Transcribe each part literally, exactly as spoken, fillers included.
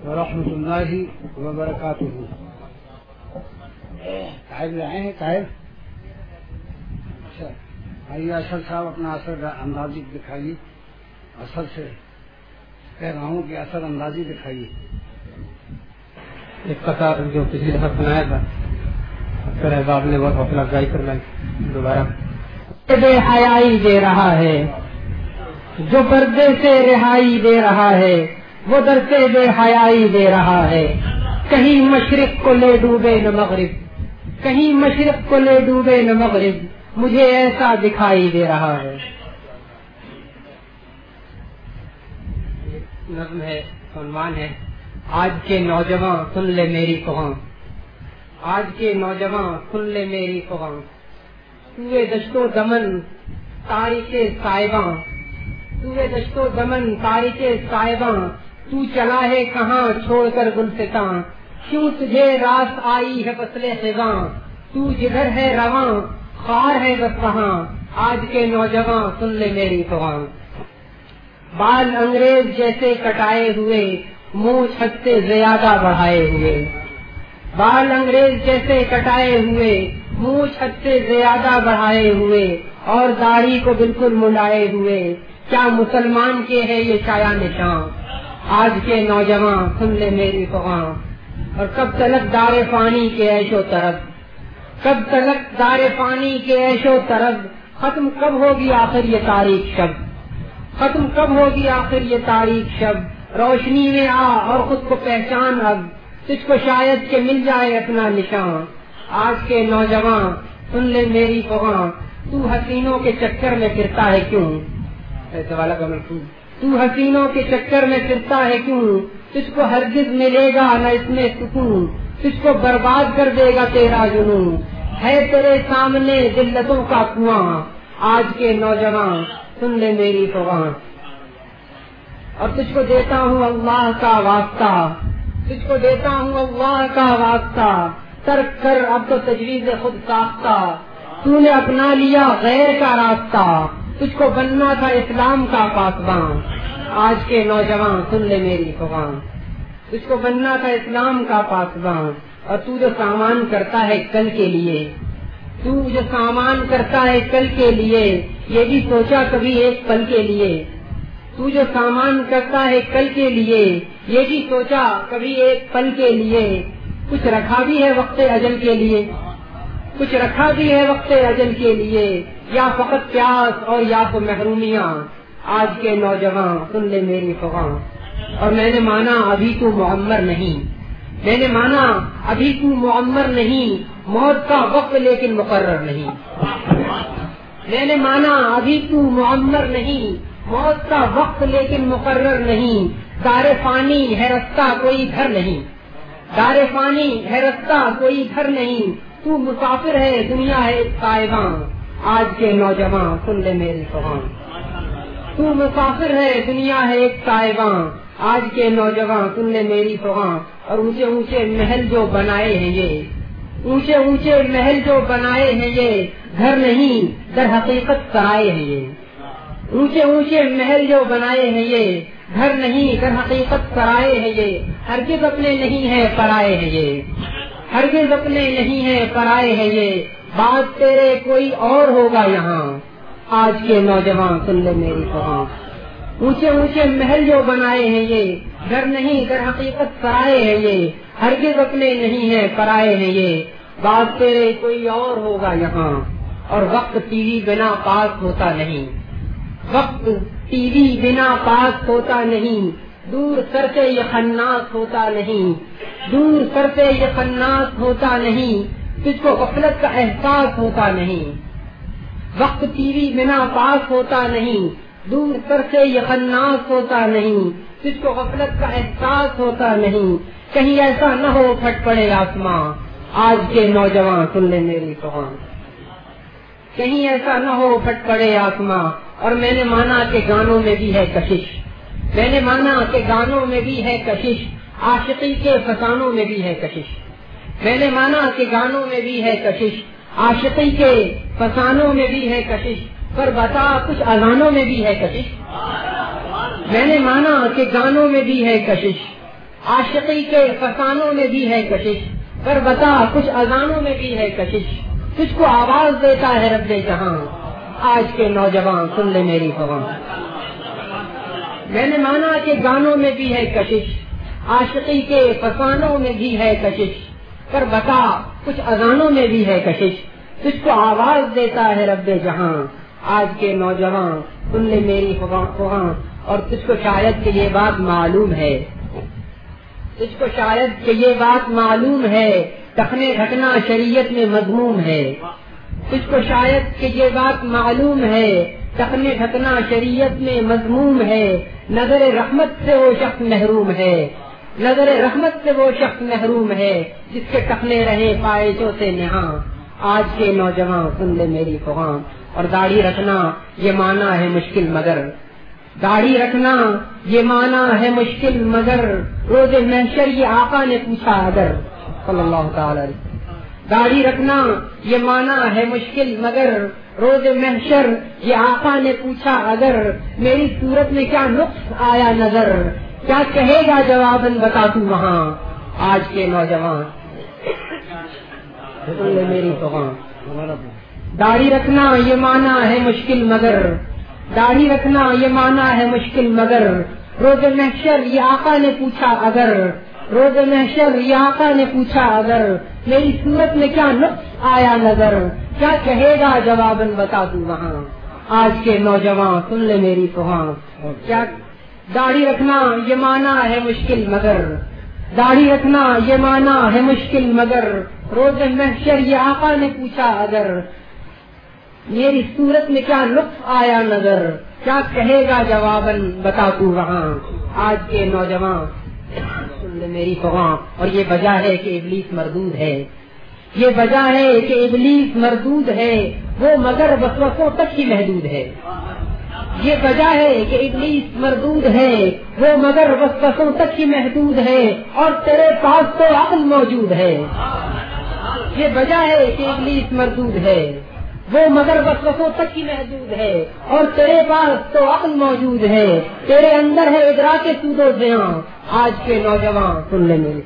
ورحمۃ اللہ وبرکاتہ. طاہر لائے ہیں طاہر. اچھا بھائی اصل صاحب اپنا اثر اندازی دکھائیے, اصل سے کہہ رہا ہوں کہ اثر اندازی دکھائیے. ایک قطع جو پچھلی دفعہ سنایا تھا پھر احباب نے بہت حوصلہ افزائی کر لائی دوبارہ. بے حیائی دے رہا ہے جو پردے سے رہائی دے رہا ہے, وہ در سے بے حیائی دے رہا ہے. کہیں مشرق کو لے ڈوبے نہ مغرب, کہیں مشرق کو لے ڈوبے نہ مغرب, مجھے ایسا دکھائی دے رہا ہے. نظم ہے, عنوان ہے آج کے نوجوان سن لے میری فغاں. آج کے نوجوان سن لے میری فغاں, توے دشت و دمن تاریخ صاحباں, توے دشت و دمن تاریخ صاحباں, تو چلا ہے کہاں چھوڑ کر گلستاں, کیوں تجھے راست آئی ہے فصل خزاں, تو جدھر ہے رواں خار ہے بس وہاں. آج کے نوجوان سن لے میری فغاں. بال انگریز جیسے کٹائے ہوئے, منہ چھت سے زیادہ بڑھائے ہوئے. بال انگریز جیسے کٹائے ہوئے, منہ چھت سے زیادہ بڑھائے ہوئے, اور داڑھی کو بالکل منڈائے ہوئے. کیا مسلمان کے ہے یہ چھایا نشان. آج کے نوجوان سن لے میری فغاں. اور کب تلک دار فانی کے عیش و طرب, کب تلک دار فانی کے عیش و طرب, ختم کب ہوگی آخر یہ تاریخ شب, ختم کب ہوگی آخر یہ تاریخ شب. روشنی میں آ اور خود کو پہچان اب, تجھ کو شاید کہ مل جائے اپنا نشان. آج کے نوجوان سن لے میری فغاں, تو حسینوں کے چکر میں پھرتا ہے کیوں, ایسے والا کمل پھول, تو حسینوں کے چکر میں پھرتا ہے کیوں, تجھ کو ہرگز ملے گا نہ اس میں سکون, تجھ کو برباد کر دے گا تیرا جنون. ہے تیرے سامنے ذلتوں کا کنواں. آج کے نوجوان سن لے میری فغاں. اور تجھ کو دیتا ہوں اللہ کا واسطہ, تجھ کو دیتا ہوں اللہ کا واسطہ, ترک کر اب تو تجویز خود ساختہ, تو نے اپنا لیا غیر کا راستہ, تجھ کو بننا تھا اسلام کا پاسباں. آج کے نوجوان سن لے میری فغاں, تجھ کو بننا تھا اسلام کا پاسباں. اور تو جو سامان کرتا ہے کل کے لیے, تو جو سامان کرتا ہے کل کے لیے, یہ بھی سوچا کبھی ایک پل کے لیے. تو جو سامان کرتا ہے کل کے لیے, یہ بھی سوچا کبھی ایک پل کے لیے. کچھ رکھا بھی ہے وقت اجل کے لیے, کچھ رکھا بھی ہے وقت اجل کے لیے, یا فقط پیاس اور یا تو محرومیاں. آج کے نوجوان سن لے میری فغاں. اور میں نے مانا ابھی تو معمر نہیں, میں نے مانا ابھی تو معمر نہیں, موت کا وقت لیکن مقرر نہیں. میں نے مانا ابھی تو معمر نہیں, موت کا وقت لیکن مقرر نہیں. دار فانی ہے رستہ کوئی گھر نہیں, دار فانی ہے رستہ کوئی گھر نہیں, تو مسافر ہے دنیا ہے صاحباں. آج کے نوجوان سن لے میری فغاں. تو مسافر ہے دنیا ہے ایک صاحباں. آج کے نوجوان سن لے میری فغاں. اور اونچے اونچے محل جو بنائے ہیں یہ, اونچے اونچے محل جو بنائے ہیں یہ, گھر نہیں در حقیقت سرائے ہیں یہ. اونچے اونچے محل جو بنائے ہیں یہ, گھر نہیں در حقیقت سرائے ہیں یہ. ہرگز اپنے نہیں ہے پرائے ہیں یہ, ہرگز اپنے نہیں ہے پرائے ہیں یہ. بات تیرے کوئی اور ہوگا یہاں. آج کے نوجوان سن لے میری فغاں. اونچے اونچے محل جو بنائے ہیں یہ, گھر نہیں در حقیقت سرائے ہیں یہ. ہرگز اپنے نہیں ہے پرائے ہیں یہ. بات تیرے کوئی اور ہوگا یہاں. اور وقت ٹی وی بنا پاس ہوتا نہیں, وقت ٹی وی بنا پاس ہوتا نہیں. دور سر سے یہ خناس ہوتا نہیں, دور سر سے یہ خناس ہوتا نہیں. تجھ کو غفلت کا احساس ہوتا نہیں. وقت ٹی وی بنا پاس ہوتا نہیں, دور سر سے یہ خناس ہوتا نہیں. تجھ کو غفلت کا احساس ہوتا نہیں. کہیں ایسا نہ ہو پھٹ پڑے آسماں. آج کے نوجوان سن لے میری فغاں. کہیں ایسا نہ ہو پھٹ پڑے آسماں. اور میں نے مانا کہ گانوں میں بھی ہے کشش, میں نے مانا کہ گانوں میں بھی ہے کشش. عاشقی کے فسانوں میں بھی ہے کشش, میں نے مانا کہ گانوں میں بھی ہے کشش. عاشقی کے فسانوں میں بھی ہے کشش. پر بتا کچھ اذانوں میں بھی ہے کشش. میں نے مانا کہ گانوں میں بھی ہے کشش, عاشقی کے فسانوں میں بھی ہے کشش، پر بتا کچھ اذانوں میں بھی ہے کشش، تجھ کو آواز دیتا ہے رب جہاں، آج کے نوجوان سن لے میری خواہاں۔ میں نے مانا کہ گانوں میں بھی ہے کشش، عاشقی کے فسانوں میں بھی ہے کشش، پر بتا کچھ اذانوں میں بھی ہے کشش، تجھ کو آواز دیتا ہے رب جہاں، آج کے نوجوان سن لے میری خواہاں۔ اور تجھ کو شاید کہ یہ بات معلوم ہے، تجھ کو شاید کہ یہ بات معلوم ہے، ٹخنے ڈھکنا شریعت میں مذموم ہے، تجھ کو شاید کہ یہ بات معلوم ہے، ٹخنے ڈھکنا شریعت میں مذموم ہے، نظر رحمت سے وہ شخص محروم ہے، نظر رحمت سے وہ شخص محروم ہے، جس کے ٹخنے رہے پائشوں سے نہاں، آج کے نوجوان سن لے میری خواہاں۔ اور داڑھی رکھنا یہ مانا ہے مشکل مگر، داڑھی رکھنا یہ مانا ہے مشکل مگر، روز محشر یہ آقا نے پوچھا اگر، صلی اللہ تعالی علیہ وسلم، داڑھی رکھنا یہ مانا ہے مشکل مگر، روز محشر یہ آقا نے پوچھا اگر، میری صورت میں کیا نقص آیا نظر، کیا کہے گا جواباً بتا تو وہاں، آج کے نوجوان سن لے میری خواہاں۔ داڑھی رکھنا یہ مانا ہے مشکل مگر، داڑھی رکھنا یہ مانا ہے مشکل مگر، روز محشر یہ آقا نے پوچھا اگر، روز محشر یہ آقا نے پوچھا اگر، میری صورت میں کیا نقص آیا نظر، کیا کہے گا جواباً بتا تو وہاں، آج کے نوجوان سن لے میری خواہاں۔ کیا داڑھی رکھنا یہ مانا ہے مشکل مگر، داڑھی رکھنا یہ مانا ہے مشکل مگر، روز محشر یہ آقا نے پوچھا اگر، میری صورت میں کیا لطف آیا نظر، کیا کہے گا جواباً بتا تو وہاں، آج کے نوجوان سن لے میری خواہاں۔ اور یہ وجہ ہے کہ ابلیس مردود ہے، یہ وجہ ہے کہ ابلیس مردود ہے، وہ مگر وسوسوں تک ہی محدود ہے، یہ وجہ ہے کہ ابلیس مردود ہے، وہ مگر وسوسوں تک ہی محدود ہے، اور تیرے پاس تو عقل موجود ہے، یہ وجہ ہے کہ ابلیس مردود ہے، وہ مگر وسوسوں تک ہی محدود ہے، اور تیرے پاس تو عقل موجود ہے، تیرے اندر ہے ادراک سود و زیاں، آج کے نوجوان سن لیں میری۔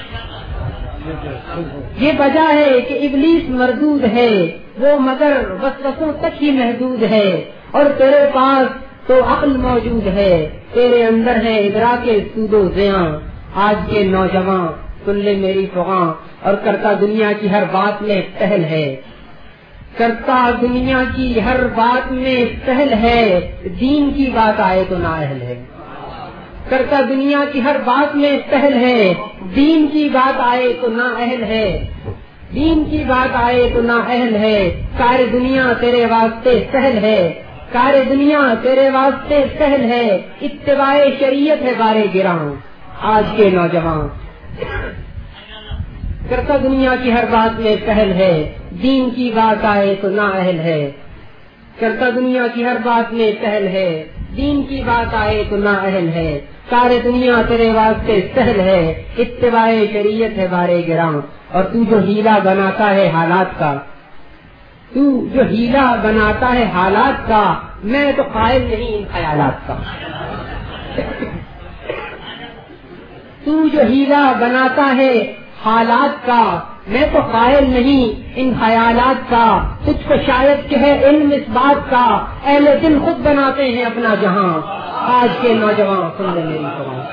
یہ وجہ ہے کہ ابلیس مردود ہے، وہ مگر وسوسوں تک ہی محدود ہے، اور تیرے پاس تو عقل موجود ہے، تیرے اندر ہے ادراک سود و زیاں، آج کے نوجوان سن لے میری خواہاں۔ اور کرتا دنیا کی ہر بات میں پہل ہے، کرتا دنیا کی ہر بات میں پہل ہے، دین کی بات آئے تو نااہل ہے، کرتا دنیا کی ہر بات میں پہل ہے، دین کی بات آئے تو نااہل ہے، دین کی بات آئے تو نااہل ہے، ساری دنیا تیرے واسطے سہل ہے، سارے دنیا تیرے واسطے سہل ہے، اتباع شریعت ہے بارے گراں، آج کے نوجوان کرتا دنیا کی ہر بات میں پہل ہے، دین کی بات آئے تو نااہل ہے، کرتا دنیا کی ہر بات میں پہل ہے، دین کی بات آئے تو نااہل ہے، سارے دنیا تیرے واسطے سہل ہے، اتباع شریعت ہے بارے گراں۔ اور تو جو ہیلا بناتا ہے حالات کا، تو جو ہیلا بناتا ہے حالات کا، میں تو قائل نہیں ان خیالات کا، تو جو ہیلا بناتا ہے حالات کا، میں تو قائل نہیں ان خیالات کا، تجھ کو شاید کہ ہے علم اس بات کا، اہل دل خود بناتے ہیں اپنا جہاں، آج کے نوجوان سن لے میری خواہاں۔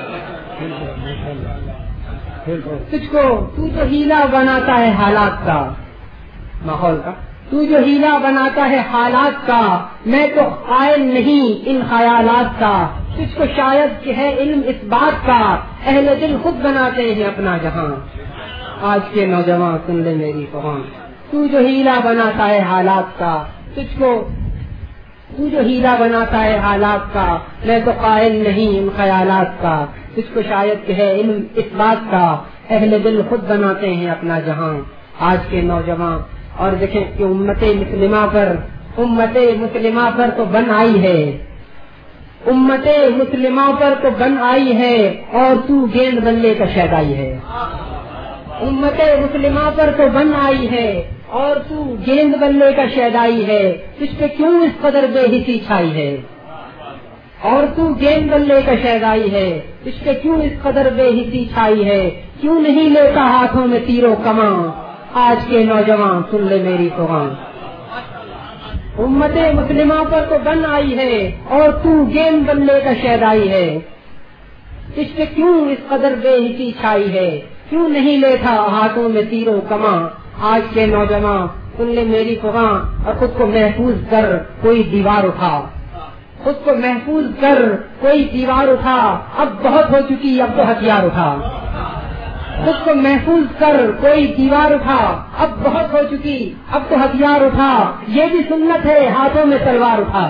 تجھ کو تو جو ہیلا بناتا ہے حالات کا، ماحول کا، تو جو ہیلا بناتا ہے حالات کا، میں تو قائل نہیں ان خیالات کا، تجھ کو شاید کہ ہے علم اس بات کا، اہل دل خود بناتے ہیں اپنا جہاں، آج کے نوجوان سن لے میری خواہاں۔ تو جو ہیلا بناتا ہے حالات کا، تجھ کو تو جو ہیلا بناتا ہے حالات کا، میں تو قائل نہیں ان خیالات کا، تجھ کو شاید کہ ہے علم اس بات کا، اہل دل خود بناتے ہیں اپنا جہاں، آج کے نوجوان۔ اور دیکھیں کہ امت مسلمہ پر امت مسلمہ پر تو بن آئی ہے، امت مسلمہ پر تو بن آئی ہے، اور تو گیند بلے کا شہدائی ہے، امت مسلمہ پر تو بن آئی ہے، اور تو گیند بلے کا شہدائی ہے، تجھ پہ کیوں اس قدر بے حسی چھائی ہے، اور تو گیند بلے کا شہزائی ہے، اس کے کیوں اس قدر بے حسی چھائی ہے، کیوں نہیں لیتا ہاتھوں میں تیرو کماں، آج کے نوجوان سن لے میری فغاں، امت مسلمہ پر تو بن آئی ہے اور تو گیند بلے کا شہزائی ہے، اس کے کیوں اس قدر بے حسی چھائی ہے، کیوں نہیں لیتا ہاتھوں میں تیرو کماں، آج کے نوجوان سن لے میری فغاں، اور خود کو محفوظ کر کوئی دیوار اٹھا، خود کو محفوظ کر کوئی دیوار اٹھا، اب بہت ہو چکی اب تو ہتھیار اٹھا، خود کو محفوظ کر کوئی دیوار اٹھا، اب بہت ہو چکی اب تو ہتھیار اٹھا، یہ بھی سنت ہے ہاتھوں میں تلوار اٹھا،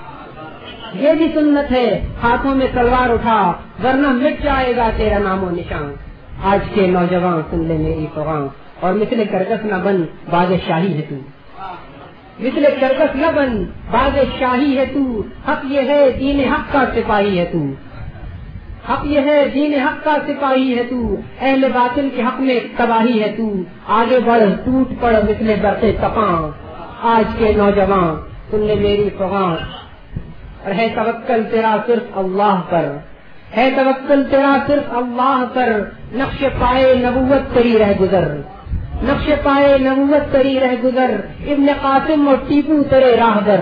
یہ بھی سنت ہے ہاتھوں میں تلوار اٹھا، ورنہ مٹ جائے گا تیرا نام و نشان، آج کے نوجوان سن لے میری فغاں، اور مثل کرکس نہ بن بادشاہی ہے تو، مثل کرکس نہ بن بادشاہی ہے تو، حق یہ ہے دین حق کا سپاہی ہے تو، حق یہ ہے دین حق کا سپاہی ہے تو، اہل باطل کے حق میں تباہی ہے تو، آگے بڑھ ٹوٹ پڑ مثل برق تپاں، آج کے نوجوان سن لے میری فغاں، اور ہے توکل تیرا صرف اللہ پر، ہے توکل تیرا صرف اللہ پر، نقش پائے نبوت تیری رہ گزر، نقش پائے نبوت تیری رہ گزر، ابن قاسم اور ٹیپو تیرے راہ در،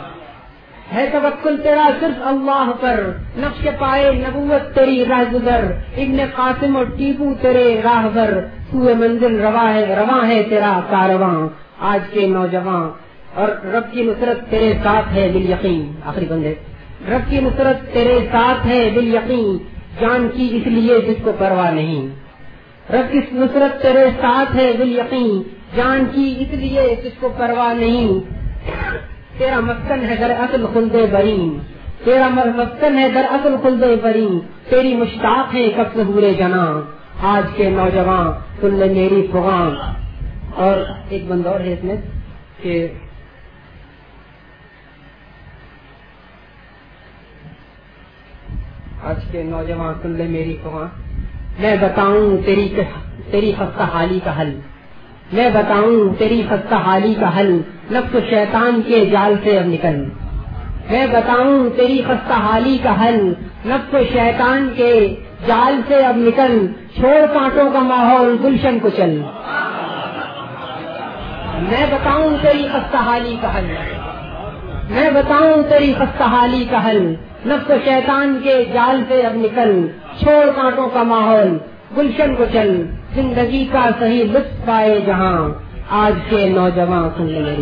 ہے توکل تیرا صرف اللہ پر، نقش پائے نبوت تیری راہ گزر، ابن قاسم اور ٹیپو تیرے راہ در، سوئے منزل رواں ہے رواں ہے تیرا کارواں، آج کے نوجوان، اور رب کی نصرت تیرے ساتھ ہے بالیقین، آخری بندے، رب کی نصرت تیرے ساتھ ہے بالیقین، جان کی اس لیے جس کو پرواہ نہیں، رب کی نصرت تیرے ساتھ ہے بالیقین، جان کی اس لیے جس کو پرواہ نہیں، تیرا مسکن ہے در اصل خلد برین، تیرا مسکن ہے در اصل خلد برین، تیری مشتاق ہے کب سے حور جناں، آج کے نوجوان سن لے میری فغاں، اور ایک بند اور ہے اس میں کہ آج کے نوجوان سن لے میری فغاں، میں بتاؤں تیری تیری خستہ حالی کا حل، میں بتاؤں تیری خستہ حالی کا حل، نفس و شیطان کے جال سے اب نکل، میں بتاؤں تیری خستہ حالی کا حل، نفس و شیطان کے جال سے اب نکل، چھوڑ کانٹوں کا ماحول گلشن کو چل، میں بتاؤں تیری خستہ حالی کا حل، میں بتاؤں تیری خستہ حالی کا حل، نفس و شیطان کے جال سے اب نکل، چھوڑ کانٹوں کا ماحول گلشن کو چل، زندگی کا صحیح لطف پائے جہاں، آج کے نوجوان سن لے میری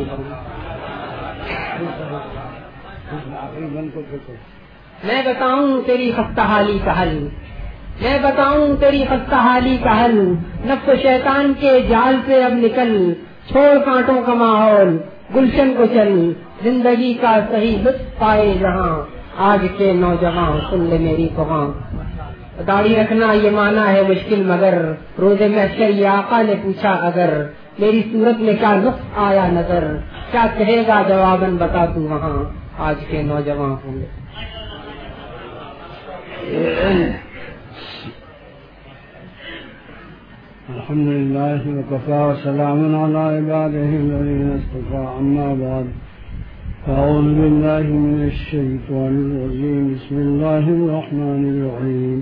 میں بتاؤں تیری خستہ حالی کا حل، میں بتاؤں تیری خستہ حالی کا حل، نفس و شیطان کے جال سے اب نکل، چھوڑ کانٹوں کا ماحول گلشن کو چل، زندگی کا صحیح لطف پائے جہاں، آج کے نوجوان سن لے میری فغاں، داڑھی رکھنا یہ مانا ہے مشکل مگر، روز محشر یہ آقا نے پوچھا اگر، میری صورت میں کیا نقص آیا نظر، کیا کہے گا جواباً بتا تو وہاں، آج کے نوجوان ہوں گے۔ الحمد لله وكفى وسلام على عباده الذين اصطفى، أما بعد، أعوذ بالله من الشيطان الرجيم، بسم الله الرحمن الرحيم،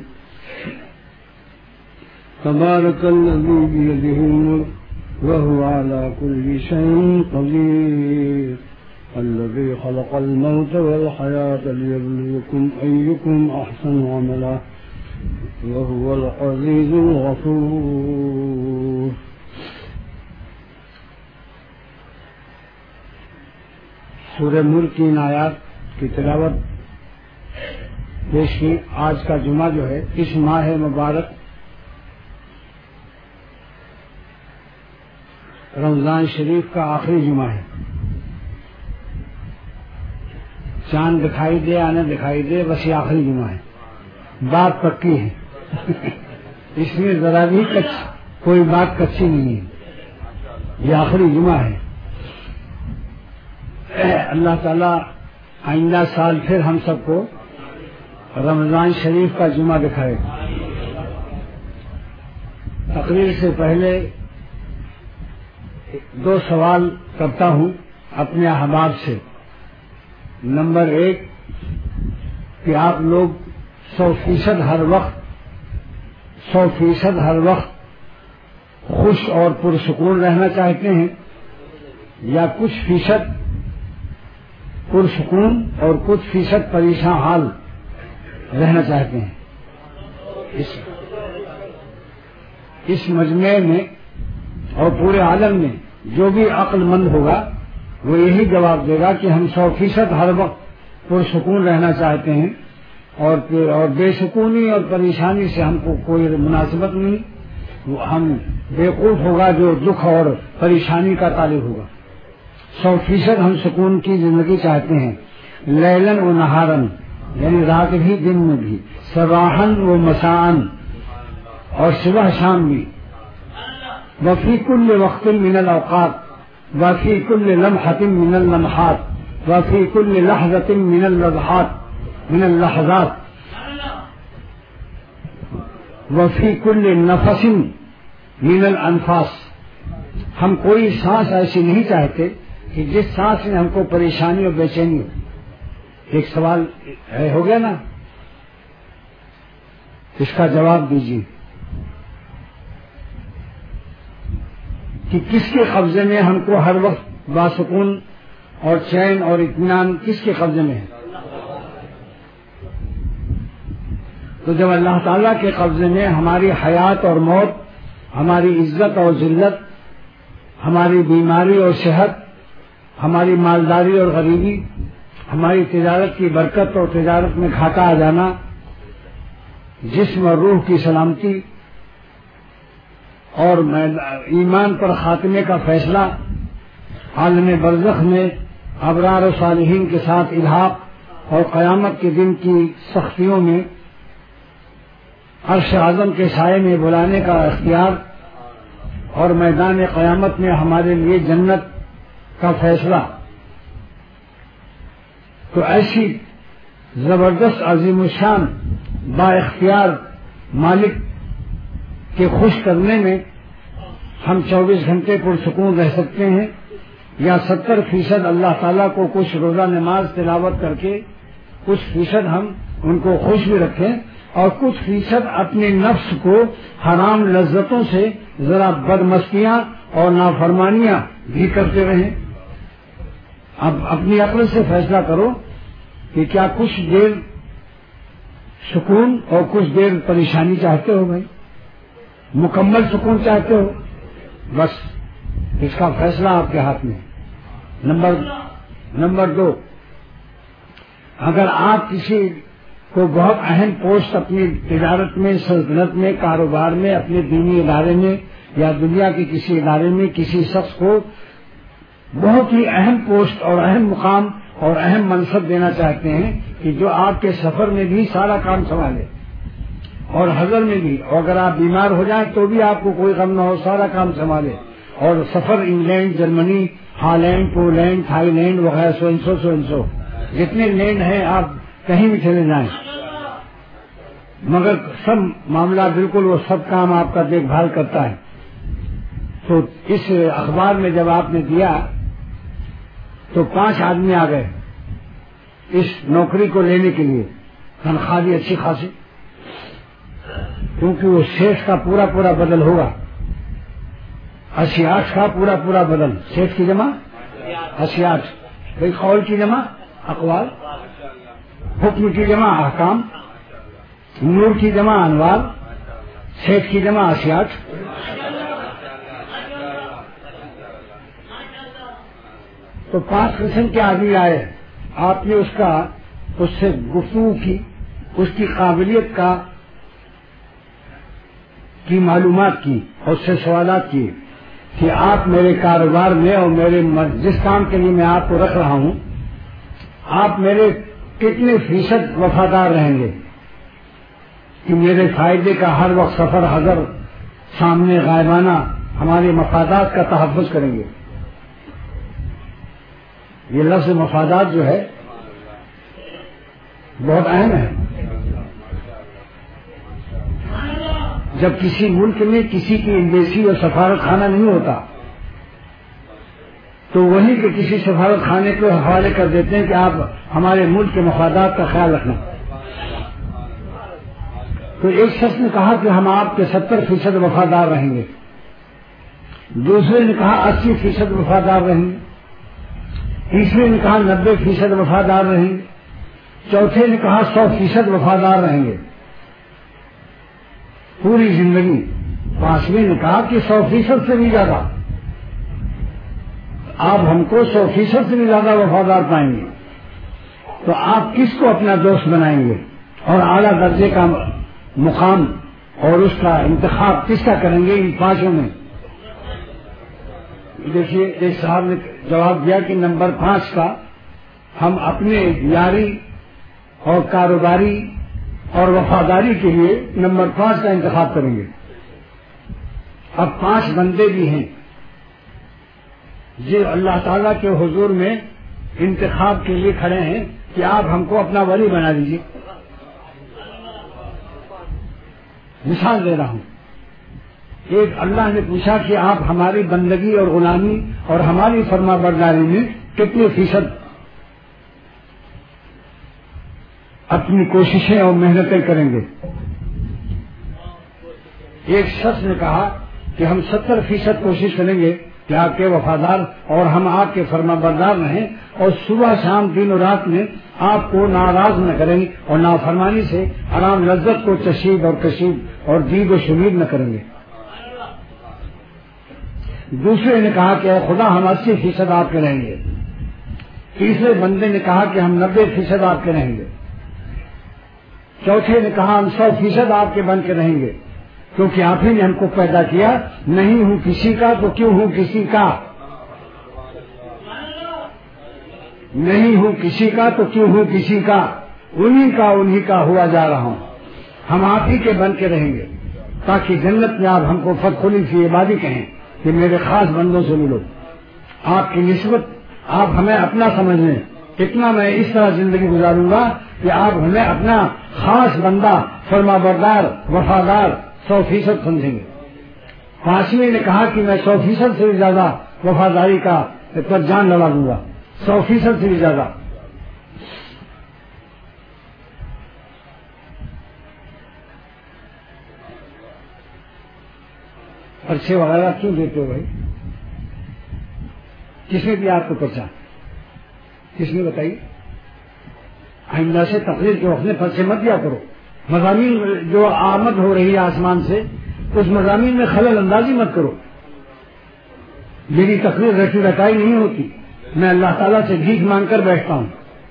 تبارك الذي بيده الملك وهو على كل شيء قدير، الذي خلق الموت والحياة ليبلوكم أيكم أحسن عملا وهو العزيز الغفور۔ سورہ ملک کی ان آیات کی تلاوت پیش کی۔ آج کا جمعہ جو ہے اس ماہ مبارک رمضان شریف کا آخری جمعہ ہے۔ چاند دکھائی دے یا نہ دکھائی دے، بس یہ آخری جمعہ ہے، بات پکی ہے اس میں ذرا بھی کچھ کوئی بات کچی نہیں ہے، یہ آخری جمعہ ہے۔ اللہ تعالیٰ آئندہ سال پھر ہم سب کو رمضان شریف کا جمعہ دکھائے۔ تقریر سے پہلے دو سوال کرتا ہوں اپنے احباب سے۔ نمبر ایک، کہ آپ لوگ سو فیصد ہر وقت سو فیصد ہر وقت خوش اور پرسکون رہنا چاہتے ہیں یا کچھ فیصد پرسکون اور کچھ فیصد پریشان حال رہنا چاہتے ہیں؟ اس اس مجمع میں اور پورے عالم میں جو بھی عقل مند ہوگا وہ یہی جواب دے گا کہ ہم سو فیصد ہر وقت پرسکون رہنا چاہتے ہیں اور اور بے سکونی اور پریشانی سے ہم کو کوئی مناسبت نہیں. وہ ہم بیوقوف ہوگا جو دکھ اور پریشانی کا طالب ہوگا. سو فیصد ہم سکون کی زندگی چاہتے ہیں. لیلن و نہارن یعنی رات بھی دن میں بھی، صباحن و مساءن اور صبح شام بھی، وفی کل وقت من الاوقات وفی کل لمحۃ من اللمحات وفی کل لحظۃ من اللحظات من اللحظات وفی کل نفس من الانفاس. ہم کوئی سانس ایسی نہیں چاہتے کہ جس سانس میں ہم کو پریشانی اور بے چینی ہو. ایک سوال ہے ہو گیا نا، اس کا جواب دیجیے کہ کس کے قبضے میں ہم کو ہر وقت باسکون اور چین اور اطمینان کس کے قبضے میں ہے؟ تو جب اللہ تعالیٰ کے قبضے میں ہماری حیات اور موت، ہماری عزت اور ذلت، ہماری بیماری اور صحت، ہماری مالداری اور غریبی، ہماری تجارت کی برکت اور تجارت میں گھاٹا آ جانا، جسم اور روح کی سلامتی اور ایمان پر خاتمے کا فیصلہ، عالم برزخ میں ابرار و صالحین کے ساتھ الحاق اور قیامت کے دن کی سختیوں میں عرش اعظم کے سائے میں بلانے کا اختیار اور میدان قیامت میں ہمارے لیے جنت کا فیصلہ، تو ایسی زبردست عظیم الشان با اختیار مالک کے خوش کرنے میں ہم چوبیس گھنٹے پرسکون رہ سکتے ہیں، یا ستر فیصد اللہ تعالیٰ کو کچھ روزہ نماز تلاوت کر کے کچھ فیصد ہم ان کو خوش بھی رکھیں اور کچھ فیصد اپنے نفس کو حرام لذتوں سے ذرا بدمستیاں اور نافرمانیاں بھی کرتے رہیں. اب اپنی عقل سے فیصلہ کرو کہ کیا کچھ دیر سکون اور کچھ دیر پریشانی چاہتے ہو؟ بھائی مکمل سکون چاہتے ہو؟ بس اس کا فیصلہ آپ کے ہاتھ میں. نمبر نمبر دو، اگر آپ کسی کو بہت اہم پوسٹ اپنی تجارت میں، سلطنت میں، کاروبار میں، اپنے دینی ادارے میں یا دنیا کے کسی ادارے میں کسی شخص کو بہت ہی اہم پوسٹ اور اہم مقام اور اہم منصب دینا چاہتے ہیں کہ جو آپ کے سفر میں بھی سارا کام سنبھالے اور حضر میں بھی، اور اگر آپ بیمار ہو جائیں تو بھی آپ کو کوئی غم نہ ہو، سارا کام سنبھالے، اور سفر England, Germany, Holland, Poland, Thailand وغیرہ سو انسو سو انسو جتنے لینڈ ہیں آپ کہیں بھی چلے جائیں، مگر سب معاملہ بالکل وہ سب کام آپ کا دیکھ بھال کرتا ہے. تو اس اخبار میں جب آپ نے دیا تو پانچ آدمی آ گئے اس نوکری کو لینے کے لیے، تنخواہ بھی اچھی خاصی، کیونکہ وہ سیٹ کا پورا پورا بدل ہوگا، اسیاٹ کا پورا پورا بدل، سیٹ کی جمع اسیاٹ، بھائی قول کی جمع اقوال، حکم کی جمع احکام، نور کی جمع انوار، سیٹ کی جمع اسیاٹ. تو پانچ قسم کے آدمی آئے، آپ نے اس کا اس سے گفتگو کی، اس کی قابلیت کا کی معلومات کی اور اس سے سوالات کیے کہ آپ میرے کاروبار میں اور میرے جس کام کے لیے میں آپ کو رکھ رہا ہوں، آپ میرے کتنے فیصد وفادار رہیں گے کہ میرے فائدے کا ہر وقت سفر حضر سامنے غائبانہ ہمارے مفادات کا تحفظ کریں گے. یہ لفظ مفادات جو ہے بہت اہم ہے. جب کسی ملک میں کسی کی ایمبیسی اور سفارت خانہ نہیں ہوتا تو وہیں کے کسی سفارت خانے کو حوالے کر دیتے ہیں کہ آپ ہمارے ملک کے مفادات کا خیال رکھنا. تو ایک شخص نے کہا کہ ہم آپ کے ستر فیصد وفادار رہیں گے، دوسرے نے کہا اسی فیصد وفادار رہیں گے، تیسرے نے کہا نبے فیصد وفادار رہیں گے، چوتھے نے کہا سو فیصد وفادار رہیں گے پوری زندگی، پانچویں نے کہا کہ سو فیصد سے بھی زیادہ، آپ ہم کو سو فیصد سے بھی زیادہ وفادار پائیں گے، تو آپ کس کو اپنا دوست بنائیں گے اور اعلیٰ درجے کا مقام اور اس کا انتخاب کس کا کریں گے ان پانچوں میں؟ دیکھیے ایک صاحب نے جواب دیا کہ نمبر پانچ کا ہم اپنے یاری اور کاروباری اور وفاداری کے لیے نمبر پانچ کا انتخاب کریں گے۔ اب پانچ بندے بھی ہیں جو اللہ تعالیٰ کے حضور میں انتخاب کے لیے کھڑے ہیں کہ آپ ہم کو اپنا ولی بنا دیجیے۔ مثال دے رہا ہوں، ایک اللہ نے پوچھا کہ آپ ہماری بندگی اور غلامی اور ہماری فرما برداری میں کتنے فیصد اپنی کوششیں اور محنتیں کریں گے؟ ایک شخص نے کہا کہ ہم ستر فیصد کوشش کریں گے کہ آپ کے وفادار اور ہم آپ کے فرما بردار رہیں اور صبح شام دن و رات میں آپ کو ناراض نہ کریں گے اور نافرمانی سے آرام لذت کو چشید اور کشید اور دید و شمید نہ کریں گے۔ دوسرے نے کہا کہ اے خدا ہم اسی فیصد آپ کے رہیں گے۔ تیسرے بندے نے کہا کہ ہم نبے فیصد آپ کے رہیں گے۔ چوتھے نے کہا ہم سو فیصد آپ کے بن کے رہیں گے، کیونکہ آپ ہی نے ہم کو پیدا کیا، نہیں ہوں کسی کا تو کیوں ہوں کسی کا، نہیں ہوں کسی کا تو کیوں ہوں کسی کا، انہی کا انہی کا ہوا جا رہا ہوں، ہم آپ ہی کے بن کے رہیں گے تاکہ جنت میں آپ ہم کو فتخلی فی عبادی کہیں کہ میرے خاص بندوں سے ملو۔ آپ کی نسبت آپ ہمیں اپنا سمجھ لیں، اتنا میں اس طرح زندگی گزاروں گا کہ آپ ہمیں اپنا خاص بندہ فرما بردار وفادار سو فیصد سمجھیں گے۔ پانچویں نے کہا کہ میں سو فیصد سے بھی زیادہ وفاداری کا پر جان لڑا دوں گا، سو فیصد سے بھی زیادہ۔ پرچے وغیرہ کیوں دیتے ہو بھائی؟ کس نے دیا آپ کو پرچہ؟ کس نے بتائی؟ آئندہ سے تقریر کے وقت میں پرچے مت دیا کرو۔ مضامین جو آمد ہو رہی ہے آسمان سے اس مضامین میں خلل اندازی مت کرو۔ میری تقریر رٹی رٹائی نہیں ہوتی، میں اللہ تعالیٰ سے بھیک مانگ کر بیٹھتا ہوں۔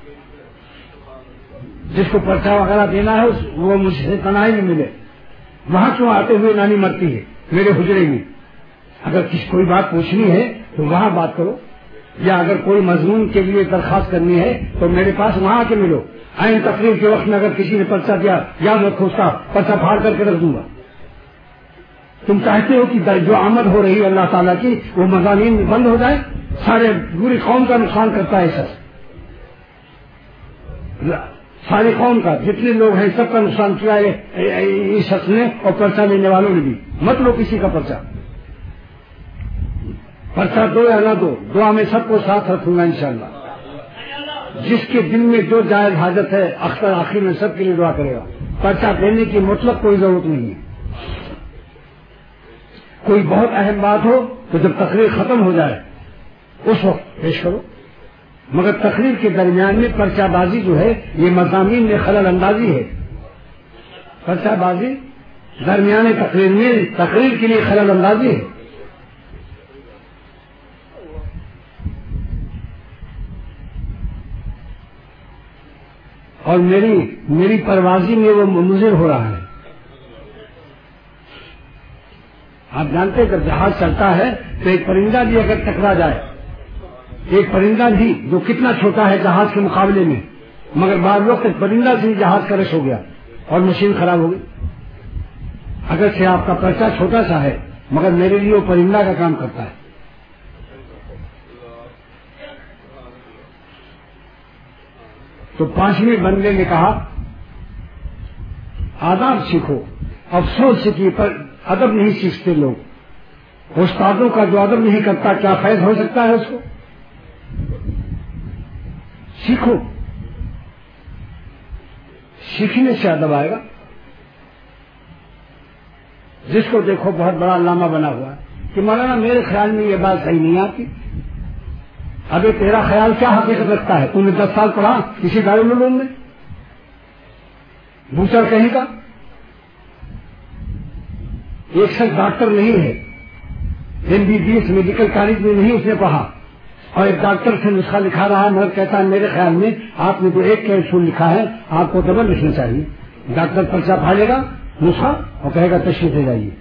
جس کو پرچہ وغیرہ دینا ہے وہ مجھ سے پناہ میں ملے۔ وہاں کیوں آتے ہوئے نانی مرتی ہے میرے حجرے میں؟ اگر کسی کوئی بات پوچھنی ہے تو وہاں بات کرو، یا اگر کوئی مضمون کے لیے درخواست کرنی ہے تو میرے پاس وہاں آ کے ملو۔ آئین تقریر کے وقت میں اگر کسی نے پرچہ دیا یا میں کھوجتا پرچہ پھاڑ کر کے رکھ دوں گا۔ تم چاہتے ہو کہ جو آمد ہو رہی ہے اللہ تعالیٰ کی وہ مضامین بند ہو جائے؟ سارے پوری قوم کا نقصان کرتا ہے شخص، ساری قوم کا، جتنے لوگ ہیں سب کا نقصان کیا ہے اس شخص نے اور پرچہ لینے والوں نے بھی۔ مت لو کسی کا پرچہ، پرچہ دو یا نہ دو، دعا میں سب کو ساتھ رکھوں گا انشاءاللہ۔ جس کے دل میں جو جائز حاجت ہے اختر آخر میں سب کے لیے دعا کرے گا۔ پرچہ دینے کی مطلب کوئی ضرورت نہیں ہے۔ کوئی بہت اہم بات ہو تو جب تقریر ختم ہو جائے اس وقت پیش کرو، مگر تقریر کے درمیان میں پرچہ بازی جو ہے یہ مضامین میں خلل اندازی ہے۔ پرچہ بازی درمیان تقریر میں تقریر کے لیے خلل اندازی ہے۔ اور میری میری پروازی میں وہ مضر ہو رہا ہے۔ آپ جانتے ہیں جب جہاز چلتا ہے تو ایک پرندہ بھی اگر ٹکرا جائے، ایک پرندہ بھی جو کتنا چھوٹا ہے جہاز کے مقابلے میں، مگر بعض وقت پرندہ سے ہی جہاز کرش ہو گیا اور مشین خراب ہو گئی۔ اگرچہ آپ کا پرچہ چھوٹا سا ہے مگر میرے لیے وہ پرندہ کا کام کرتا ہے۔ تو پانچویں بندے نے کہا آداب سیکھو، افسوس سیکھیے پر ادب نہیں سیکھتے لوگ۔ استادوں کا جو ادب نہیں کرتا کیا فیض ہو سکتا ہے اس کو؟ سیکھو، سیکھنے سے ادب آئے گا۔ جس کو دیکھو بہت بڑا علامہ بنا ہوا ہے کہ مولانا میرے خیال میں یہ بات صحیح نہیں آتی. ابھی تیرا خیال کیا حقیقت رکھتا ہے؟ تم نے دس سال پڑھا کسی دارالعلوم میں؟ بوچر کہیں کا ایک شخص ڈاکٹر نہیں ہے, M B B S medical college میں نہیں اس نے پڑھا, اور ایک ڈاکٹر سے نسخہ لکھا رہا ہے مگر کہتا ہے میرے خیال میں آپ نے تو ایک کیپسول لکھا ہے, آپ کو ڈبل لکھنا چاہیے. ڈاکٹر پرچہ پھاڑے گا نسخہ اور کہے گا تشریف لے جائیے.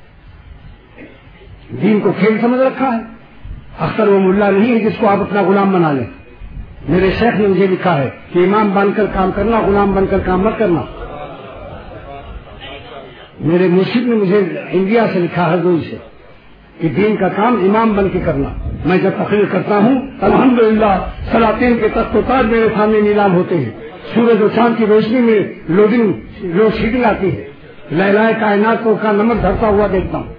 دین کو کھیل سمجھ رکھا ہے. اختر وہ ملا نہیں ہے جس کو آپ اپنا غلام بنا لیں. میرے شیخ نے مجھے لکھا ہے کہ امام بن کر کام کرنا, غلام بن کر کام مت کرنا. میرے مرشد نے مجھے انڈیا سے لکھا ہے دوئی سے کہ دین کا کام امام بن کے کرنا. میں جب تقریر کرتا ہوں الحمدللہ سلاطین کے تخت و تاج میرے سامنے نیلام ہوتے ہیں, سورج و چاند کی روشنی میں لوڈنگ لوڈ شیڈنگ آتی ہے, لہلائے کائنات کو کا نمک دھرتا ہوا دیکھتا ہوں.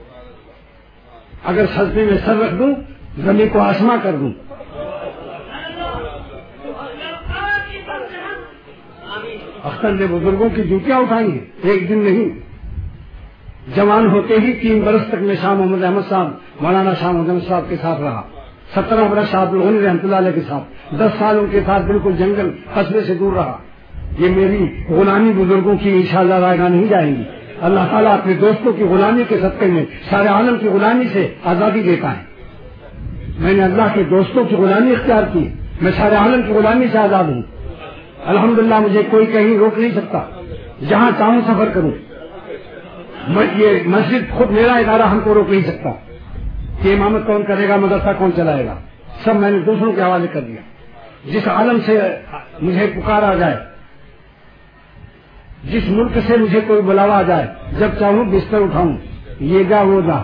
اگر سجدے میں سر رکھ دوں زمین کو آسماں کر دوں. اختر نے بزرگوں کی جوتیاں اٹھائی ہیں, ایک دن نہیں. جوان ہوتے ہی تین برس تک میں شاہ محمد احمد صاحب, مولانا شاہ محمد احمد صاحب کے ساتھ رہا. سترہ برس شاہ عبدالغنی رحمۃ اللہ علیہ کے ساتھ, دس سال ان کے ساتھ بالکل جنگل قصبے سے دور رہا. یہ میری غلامی بزرگوں کی انشاءاللہ رائے گاہ نہیں جائیں گی. اللہ تعالیٰ اپنے دوستوں کی غلامی کے صدقے میں سارے عالم کی غلامی سے آزادی دیتا ہے. میں نے اللہ کے دوستوں کی غلامی اختیار کی, میں سارے عالم کی غلامی سے آزاد ہوں. الحمدللہ مجھے کوئی کہیں روک نہیں سکتا, جہاں چاہوں سفر کروں. یہ مسجد خود میرا ادارہ ہم کو روک نہیں سکتا کہ امامت کون کرے گا, مدرسہ کون چلائے گا, سب میں نے دوسروں کے حوالے کر دیا. جس عالم سے مجھے پکارا جائے, جس ملک سے مجھے کوئی بلاوا جائے, جب چاہوں بستر اٹھاؤں, یہ جا وہ جا.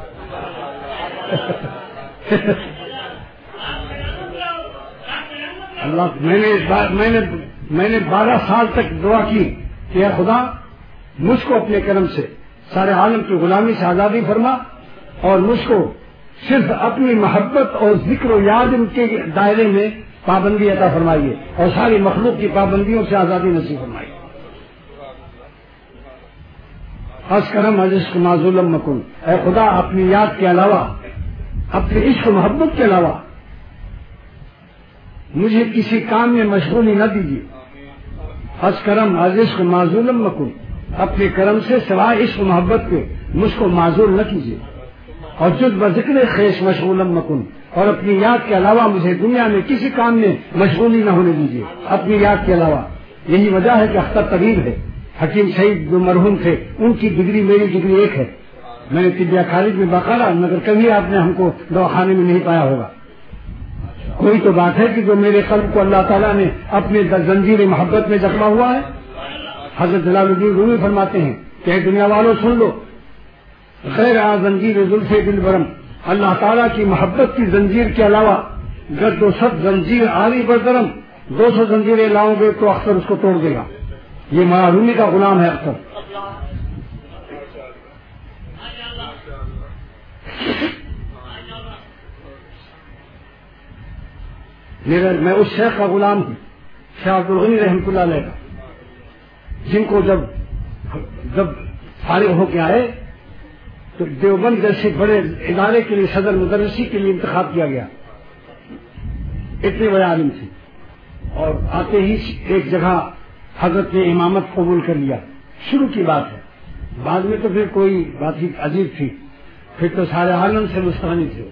اللہ میں نے میں نے میں نے بارہ سال تک دعا کی کہ اے خدا مجھ کو اپنے کرم سے سارے عالم کی غلامی سے آزادی فرما, اور مجھ کو صرف اپنی محبت اور ذکر و یاد ان کے دائرے میں پابندی عطا فرمائیے, اور ساری مخلوق کی پابندیوں سے آزادی نصیب فرمائیے. از کرم از عشق معذولم مکن, اے خدا اپنی یاد کے علاوہ, اپنے عشق و محبت کے علاوہ مجھے کسی کام میں مشغولی نہ دیجیے. از کرم از عشق معذولم مکن, اپنے کرم سے سوائے عشق و محبت کے مجھ کو معذول نہ کیجیے. اور جز بذکر خیش مشغولم مکن, اور اپنی یاد کے علاوہ مجھے دنیا میں کسی کام میں مشغولی نہ ہونے دیجیے اپنی یاد کے علاوہ. یہی وجہ ہے کہ اختر طبیب ہے, حکیم سعید جو مرحوم تھے ان کی ڈگری میری ڈگری ایک ہے. میں نے طبیہ کالج میں باقاعدہ, مگر کبھی آپ نے ہم کو دواخانے میں نہیں پایا ہوگا. کوئی تو بات ہے کہ جو میرے قلب کو اللہ تعالیٰ نے اپنے زنجیر محبت میں جکڑا ہوا ہے. حضرت جلال الدین رومی فرماتے ہیں کہ دنیا والوں سن لو, غیر آ زنجیر زلف دل برم, اللہ تعالیٰ کی محبت کی زنجیر کے علاوہ گرد و سب زنجیر آری بردرم, دو سو زنجیریں لاؤں گے تو اختر اس کو توڑ دے گا. یہ مولا رومی کا غلام ہے اختر. میرا میں اس شیخ کا غلام ہوں, شاہ عبدالغنی رحمۃ اللہ علیہ کا, جن کو جب جب فارغ ہو کے آئے تو دیوبند جیسے بڑے ادارے کے لیے صدر مدرسی کے لیے انتخاب کیا گیا. اتنے بڑے عالم تھے, اور آتے ہی ایک جگہ حضرت نے امامت قبول کر لیا. شروع کی بات ہے, بعد میں تو پھر کوئی بات ہی عجیب تھی, پھر تو سارے عالم سے مستغنی تھے.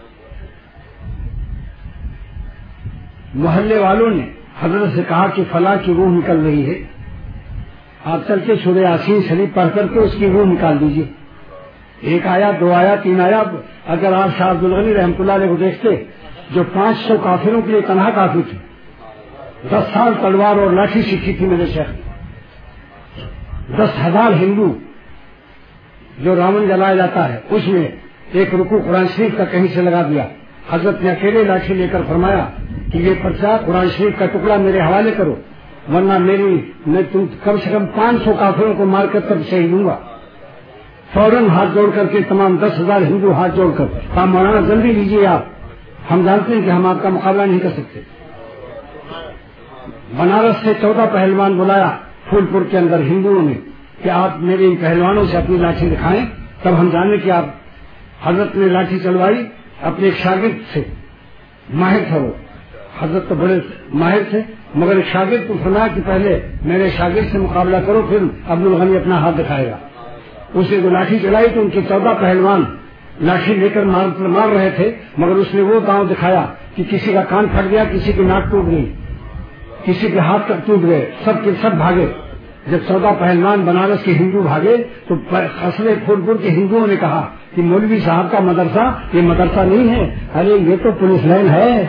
محلے والوں نے حضرت سے کہا کہ فلاں کی روح نکل رہی ہے, آپ چل کے سورہ یاسین شریف پڑھ کر کے اس کی روح نکال دیجیے. ایک آیا, دو آیا, تین آیا. اگر آپ شاہ عبدالغنی رحمۃ اللہ علیہ کو دیکھتے, جو پانچ سو کافروں کے لیے تنہا کافی تھے, دس سال تلوار اور لاٹھی سیکھی تھی میرے شیخ, دس ہزار ہندو جو راون جلایا جاتا ہے اس میں ایک رکوع قرآن شریف کا کہیں سے لگا دیا. حضرت نے اکیلے لاٹھی لے کر فرمایا کہ یہ پرچہ قرآن شریف کا ٹکڑا میرے حوالے کرو, ورنہ میری میں تم کم سے کم پانچ سو کافروں کو مار کر تب صحیح دوں گا. فوراً ہاتھ جوڑ کر کے تمام دس ہزار ہندو ہاتھ جوڑ کر کہا مولانا جلدی لیجیے آپ, ہم جانتے ہیں کہ ہم آپ کا مقابلہ نہیں کر سکتے. بنارس سے چودہ پہلوان بلایا پھول پور کے اندر ہندوؤں نے, کہ آپ میرے ان پہلوانوں سے اپنی لاٹھی دکھائیں، تب ہم جانے کہ آپ حضرت نے لاٹھی چلوائی اپنے ایک شاگرد سے، ماہر تھا وہ، حضرت تو بڑے ماہر تھے مگر ایک شاگرد کو فرمایا کہ پہلے میرے شاگرد سے مقابلہ کرو پھر عبدالغنی اپنا ہاتھ دکھائے گا. اسے جو لاٹھی چلائی تو ان کے چودہ پہلوان لاٹھی لے کر مار رہے تھے مگر اس نے وہ داؤں دکھایا کہ کسی کا کان پھٹ گیا، کسی کی ناک ٹوٹ گئی، کسی کے ہاتھ ٹوٹ گئے، سب کے سب بھاگے. جب چودہ پہلوان بنارس کے ہندو بھاگے تو قصبے پھولپور کے ہندوؤں نے کہا کہ مولوی صاحب کا مدرسہ یہ مدرسہ نہیں ہے، ارے یہ تو پولیس لائن ہے.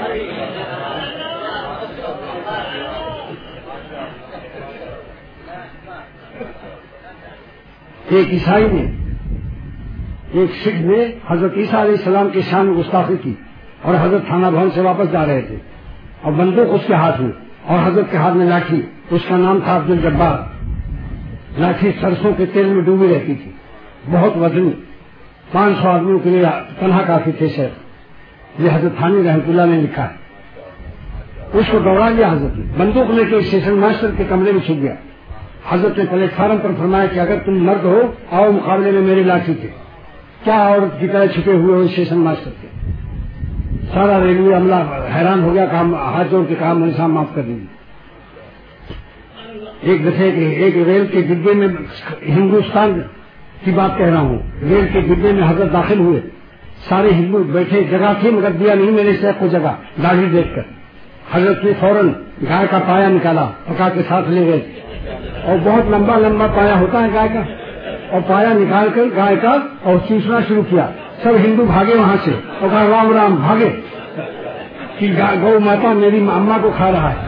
ایک عیسائی نے، ایک سکھ نے حضرت عیسیٰ علیہ السلام کی شان میں گستاخی کی اور حضرت تھانہ بھون سے واپس جا رہے تھے اور بندوق اس کے ہاتھ میں اور حضرت کے ہاتھ میں لاٹھی. اس کا نام تھا عبد الجبار. لاٹھی سرسوں کے تیل میں ڈوبی رہتی تھی، بہت وزنی، پانچ سو آدمیوں کے لیے تنہا کافی تھے. شیخ یہ حضرت تھانی رحمۃ اللہ نے لکھا ہے. اس کو دوڑا لیا حضرت نے، بندوق لے کے اسٹیشن ماسٹر کے کمرے میں چھپ گیا. حضرت نے پلیٹ فارم پر فرمایا کہ اگر تم مرد ہو آؤ مقابلے میں میری لاٹھی تھے. کیا عورت کی طرح چھپے ہوئے ہو اسٹیشن ماسٹر کے. سارا ریلوے عملہ حیران ہو گیا، کام ہاتھ جوڑ کے کہا مجھے صاحب معاف کر دیجیے. ایک دفعہ ایک ریل کے ڈبے میں، ہندوستان کی بات کہہ رہا ہوں، ریل کے ڈبے میں حضرت داخل ہوئے، سارے ہندو بیٹھے، جگہ تھی مگر دیا نہیں میرے شیخ کو جگہ. داڑھی دیکھ کر حضرت نے فوراً گائے کا پایا نکالا، پکا کے ساتھ لے گئے اور بہت لمبا لمبا پایا ہوتا ہے گائے کا، اور پایا نکال کر گائے کا اور چوسنا شروع کیا. سب ہندو بھاگے وہاں سے اور کہا رام رام، بھاگے کہ گو ماتا میری اماں کو کھا رہا ہے.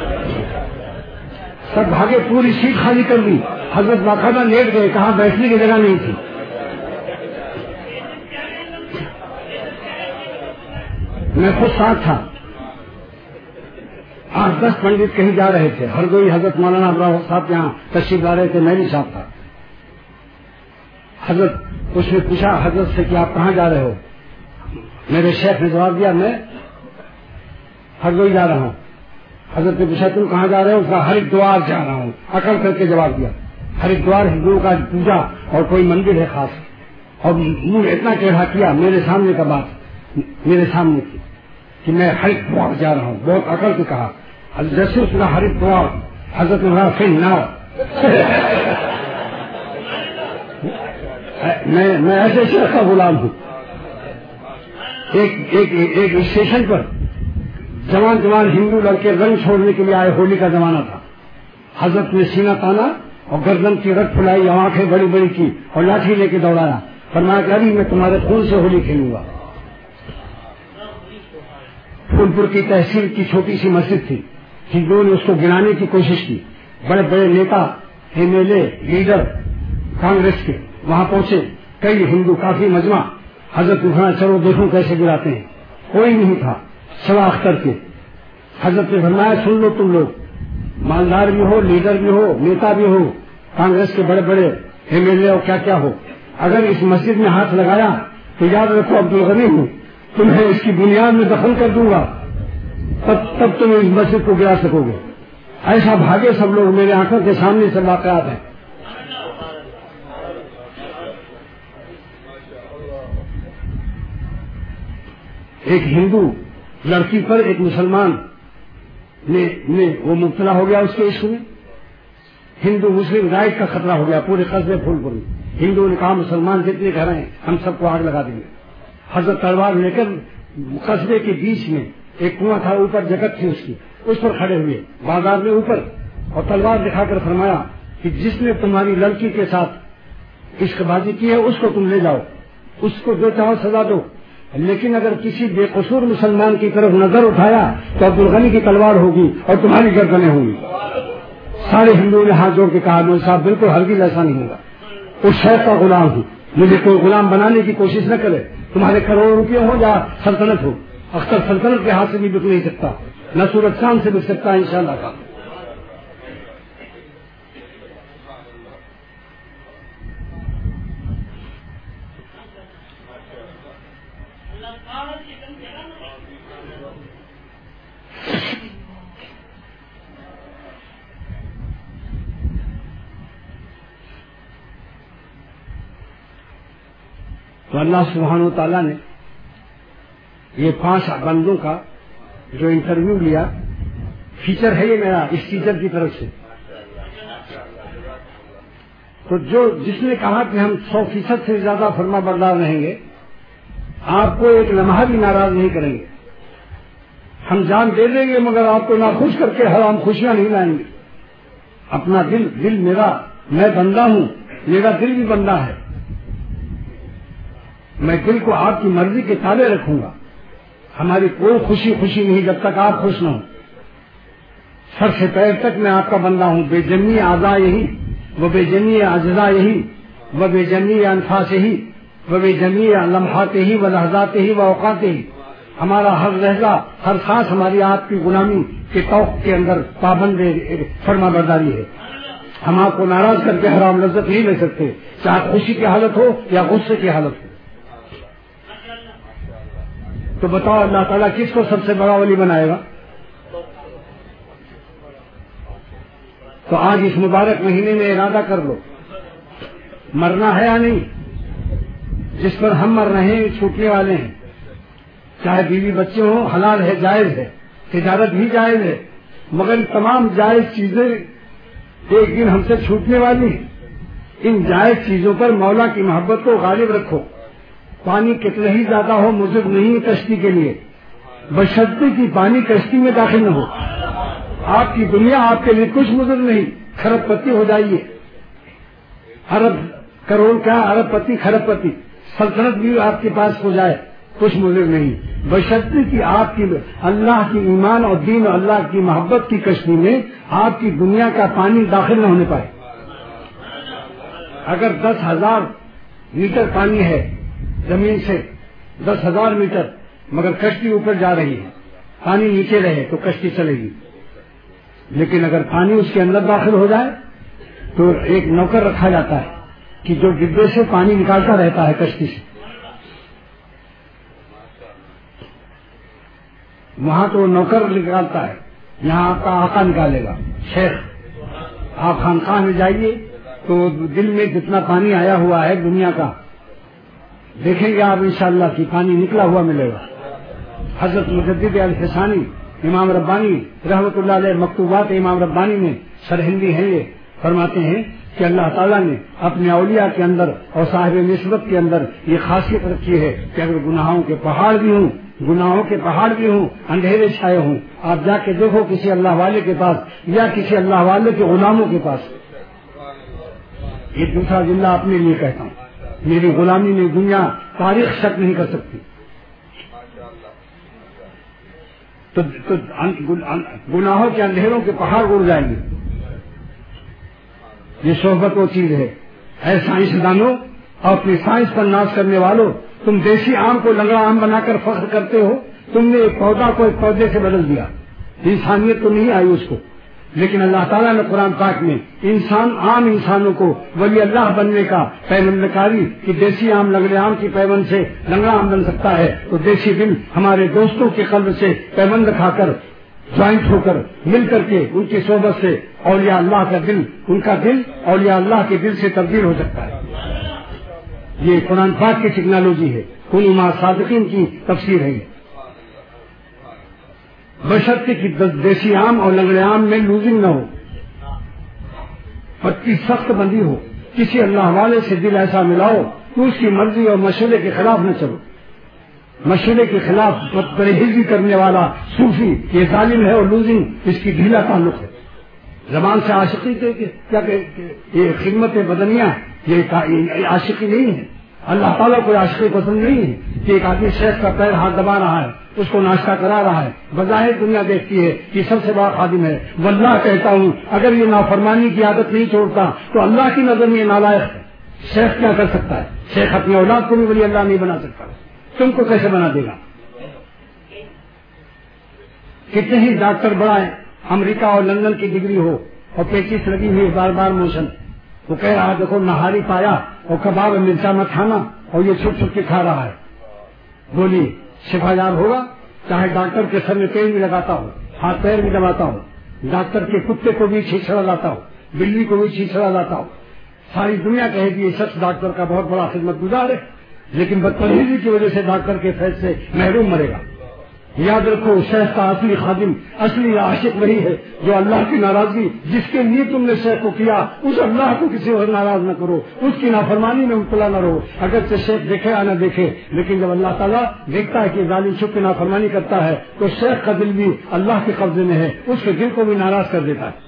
سب بھاگے، پوری سیٹ خالی کر دی. حضرت باقاعدہ لیٹ گئے، کہاں بیٹھنے کی جگہ نہیں تھی. میں خود ساتھ تھا. آٹھ دس پنڈت کہیں جا رہے تھے، ہر کوئی حضرت مولانا ابراہیم صاحب یہاں تشریف لا رہے تھے، میں بھی ساتھ تھا. حضرت اس نے پوچھا حضرت سے کہ آپ کہاں جا رہے ہو. میرے شیخ نے جواب دیا میں ہردوئی جا رہا ہوں. حضرت نے پوچھا تم کہاں جا رہے ہو. اس کا ہریدوار جا رہا ہوں، اکڑ کر کے جواب دیا. ہریدوار ہندوؤں کا پوجا اور کوئی مندر ہے خاص، اور منہ اتنا ٹیڑھا کیا میرے سامنے کا بات میرے سامنے کی کہ میں ہریدوار جا رہا ہوں. بہت اکڑ کے کہا. جیسے اس کا ہریدوار حضرت نے کہا پھر نہ میں میں ایسے شیخ کا غلام ہوں. ایک ایک ایک اسٹیشن پر جوان جوان ہندو لڑکے رنگ چھوڑنے کے لیے آئے، ہولی کا زمانہ تھا. حضرت نے سینہ تانا اور گردن کی رت پھلائی، آنکھیں بڑی بڑی کی اور لاٹھی لے کے دوڑایا. فرمایا کہ ابھی میں تمہارے خون سے ہولی کھیلوں گا. پھولپور کی تحصیل کی چھوٹی سی مسجد تھی، ہندوؤں نے اس کو گرانے کی کوشش کی. بڑے بڑے نیتا، M L A, leader Congress کے وہاں پہنچے، کئی ہندو، کافی مجمع. حضرت نے کہا چلو دیکھو کیسے گراتے ہیں. کوئی نہیں تھا سوا اختر کے. حضرت نے فرمایا سن لو تم لوگ، مالدار بھی ہو، لیڈر بھی ہو، نیتا بھی ہو، کانگریس کے بڑے بڑے ایم ایل اے اور کیا کیا ہو، اگر اس مسجد میں ہاتھ لگایا تو یاد رکھو عبدالغنی ہوں، تمہیں اس کی بنیاد میں دفن کر دوں گا، تب تب تم اس مسجد کو گرا سکو گے. ایسا بھاگے سب لوگ. میرے آنکھوں کے سامنے سے واقعات ہیں. ایک ہندو لڑکی پر ایک مسلمان نے, نے وہ مبتلا ہو گیا اس کے عشق میں. ہندو مسلم رائٹ کا خطرہ ہو گیا پورے قصبے پھولپور میں. ہندو نے کہا مسلمان جتنے گھر ہیں ہم سب کو آگ لگا دیں گے. حضرت تلوار لے کر قصبے کے بیچ میں ایک کنواں تھا، اوپر جگت تھی اس کی، اس پر کھڑے ہوئے بازار میں اوپر، اور تلوار دکھا کر فرمایا کہ جس نے تمہاری لڑکی کے ساتھ عشق بازی کی ہے اس کو تم لے جاؤ، اس کو جو چاہو سزا دو، لیکن اگر کسی بے قصور مسلمان کی طرف نظر اٹھایا تو عبدالغنی کی تلوار ہوگی اور تمہاری گردنیں ہوں گی. سارے ہندوؤں نے ہاتھ جوڑ کے کہا مول صاحب بالکل ہرگز ایسا نہیں ہوگا. اس شیخ کا غلام ہوں، مجھے کوئی غلام بنانے کی کوشش نہ کرے. تمہارے کروڑوں روپے ہو یا سلطنت ہو، اختر سلطنت کے ہاتھ سے بھی بک نہیں سکتا، نہ سورج چاند سے بک سکتا انشاءاللہ کا. تو اللہ سبحانہ و تعالیٰ نے یہ پانچ بندوں کا جو انٹرویو لیا، فیچر ہے یہ میرا اس ٹیچر کی طرف سے، تو جو جس نے کہا کہ ہم سو فیصد سے زیادہ فرما بردار رہیں گے، آپ کو ایک لمحہ بھی ناراض نہیں کریں گے، ہم جان دے دیں گے مگر آپ کو ناخوش کر کے حرام خوشیاں نہیں لائیں گے۔ اپنا دل دل میرا، میں بندہ ہوں، میرا دل بھی بندہ ہے، میں دل کو آپ کی مرضی کے تابع رکھوں گا، ہماری کوئی خوشی خوشی نہیں جب تک آپ خوش نہ ہوں، سر سے پیر تک میں آپ کا بندہ ہوں، بے جمی اعضاء یہی وہ بے جمی اجزاء یہی وہ بے جمی انفاس یہی وہ بے جمی لمحات ہی و لحظات ہی و اوقات ہی، ہمارا ہر لہجہ ہر سانس ہماری آپ کی غلامی کے توق کے اندر پابند فرما برداری ہے، ہم آپ کو ناراض کر کے حرام لذت نہیں لے سکتے، چاہے خوشی کی حالت ہو یا غصے کی حالت ہو۔ تو بتاؤ اللہ تعالیٰ کس کو سب سے بڑا ولی بنائے گا؟ تو آج اس مبارک مہینے میں ارادہ کر لو، مرنا ہے یا نہیں؟ جس پر ہم مر رہے ہیں چھوٹنے والے ہیں، چاہے بیوی بچے ہوں، حلال ہے، جائز ہے، تجارت بھی جائز ہے، مگر تمام جائز چیزیں ایک دن ہم سے چھوٹنے والی ہیں۔ ان جائز چیزوں پر مولا کی محبت کو غالب رکھو، پانی کتنا ہی زیادہ ہو مضر نہیں کشتی کے لیے، بشرطے کی پانی کشتی میں داخل نہ ہو۔ آپ کی دنیا آپ کے لیے کچھ مضر نہیں، کھرب پتی ہو جائیے، ارب کروڑ کا ارب پتی کھرب پتی، سلطنت بھی آپ کے پاس ہو جائے، کچھ مضر نہیں، بشرطے کی آپ کی اللہ کی ایمان اور دین اور اللہ کی محبت کی کشتی میں آپ کی دنیا کا پانی داخل نہ ہونے پائے۔ اگر دس ہزار میٹر پانی ہے زمین سے، دس ہزار میٹر، مگر کشتی اوپر جا رہی ہے، پانی نیچے رہے تو کشتی چلے گی، لیکن اگر پانی اس کے اندر داخل ہو جائے تو ایک نوکر رکھا جاتا ہے کہ جو ڈبے سے پانی نکالتا رہتا ہے کشتی سے، وہاں تو نوکر نکالتا ہے، یہاں آپ کا آقا نکالے گا شیخ۔ آپ خانقاہ میں جائیے تو دل میں جتنا پانی آیا ہوا ہے دنیا کا دیکھیں گے آپ انشاءاللہ کہ پانی نکلا ہوا ملے گا۔ حضرت مجدد الفسانی امام ربانی رحمۃ اللہ علیہ مکتوبات امام ربانی میں سرہندی ہیں، یہ فرماتے ہیں کہ اللہ تعالیٰ نے اپنے اولیاء کے اندر اور صاحب نسبت کے اندر یہ خاصیت رکھی ہے کہ اگر گناہوں کے پہاڑ بھی ہوں گناہوں کے پہاڑ بھی ہوں اندھیرے چھائے ہوں، آپ جا کے دیکھو کسی اللہ والے کے پاس یا کسی اللہ والے کے غلاموں کے پاس، یہ دوسرا جملہ اپنے لیے کہتا ہوں، میری غلامی میں دنیا تاریخ شک نہیں کر سکتی۔ تو گناہوں کے اندھیروں کے پہاڑ اڑ جائیں گے۔ یہ صحبت وہ چیز ہے۔ اے سائنسدانوں اور اپنی سائنس پر ناز کرنے والوں، تم دیسی آم کو لنگڑا آم بنا کر فخر کرتے ہو، تم نے ایک پودا کو ایک پودے سے بدل دیا، انسانیت تو نہیں آئی اس کو، لیکن اللہ تعالیٰ نے قرآن پاک میں انسان عام انسانوں کو ولی اللہ بننے کا پیمند کاری کہ دیسی آم لنگڑے آم کی پیمند سے لنگڑا آم بن سکتا ہے، تو دیسی دل ہمارے دوستوں کے قلب سے پیمند کھا کر جوائنٹ ہو کر مل کر کے ان کی صحبت سے اولیاء اللہ کا دل، ان کا دل اولیاء اللہ کے دل سے تبدیل ہو سکتا ہے۔ یہ قرآن پاک کی ٹیکنالوجی ہے، کن مع صادقین کی تفسیر ہے۔ بشرطے کی دیسی آم اور لنگڑے آم میں لوزنگ نہ ہو، پتی سخت بندی ہو، کسی اللہ والے سے دل ایسا ملاؤ تو اس کی مرضی اور مشورے کے خلاف نہ چلو۔ مشورے کے خلاف پرہیزی کرنے والا صوفی یہ ظالم ہے اور لوزنگ اس کی ڈھیلا تعلق ہے۔ زبان سے عاشقی کے کیا کہ یہ خدمت بدنیاں یہ عاشقی نہیں ہے۔ اللہ تعالیٰ کو عاشقی پسند نہیں ہے کہ ایک آدمی شیخ کا پیر ہاتھ دبا رہا ہے، اس کو ناشتہ کرا رہا ہے، بظاہر دنیا دیکھتی ہے کہ سب سے بڑا خادم ہے، واللہ کہتا ہوں اگر یہ نافرمانی کی عادت نہیں چھوڑتا تو اللہ کی نظر میں یہ نالائق ہے۔ شیخ کیا کر سکتا ہے؟ شیخ اپنی اولاد کو بھی ولی اللہ نہیں بنا سکتا، تم کو کیسے بنا دے گا؟ کتنے ہی ڈاکٹر بڑا ہے، امریکہ اور لندن کی ڈگری ہو اور پیچیس لگی ہوئی بار بار موشن، وہ کہہ رہا ہے دیکھو نہاری پایا اور کباب مرچا مت کھانا، اور یہ چھپ چھپ کے کھا رہا ہے، بولی شفا یاب ہوگا؟ چاہے ڈاکٹر کے سر میں تیل بھی لگاتا ہو، ہاتھ پیر بھی دباتا ہو، ڈاکٹر کے کتے کو بھی چھیچڑا لاتا ہو، بلی کو بھی چھیچڑا لاتا ہو، ساری دنیا کہے گی یہ شخص ڈاکٹر کا بہت بڑا خدمت گزار ہے، لیکن بدپرہیزی کی وجہ سے ڈاکٹر کے فیض سے محروم مرے گا. یاد رکھو شیخ کا اصلی خادم اصلی عاشق وہی ہے جو اللہ کی ناراضگی جس کے لیے تم نے شیخ کو کیا اس اللہ کو کسی اور ناراض نہ کرو, اس کی نافرمانی میں مبتلا نہ رہو. اگر شیخ دیکھے یا نہ دیکھے, لیکن جب اللہ تعالیٰ دیکھتا ہے کہ ظالم چھپ کے نافرمانی کرتا ہے تو شیخ کا دل بھی اللہ کے قبضے میں ہے, اس کے دل کو بھی ناراض کر دیتا ہے.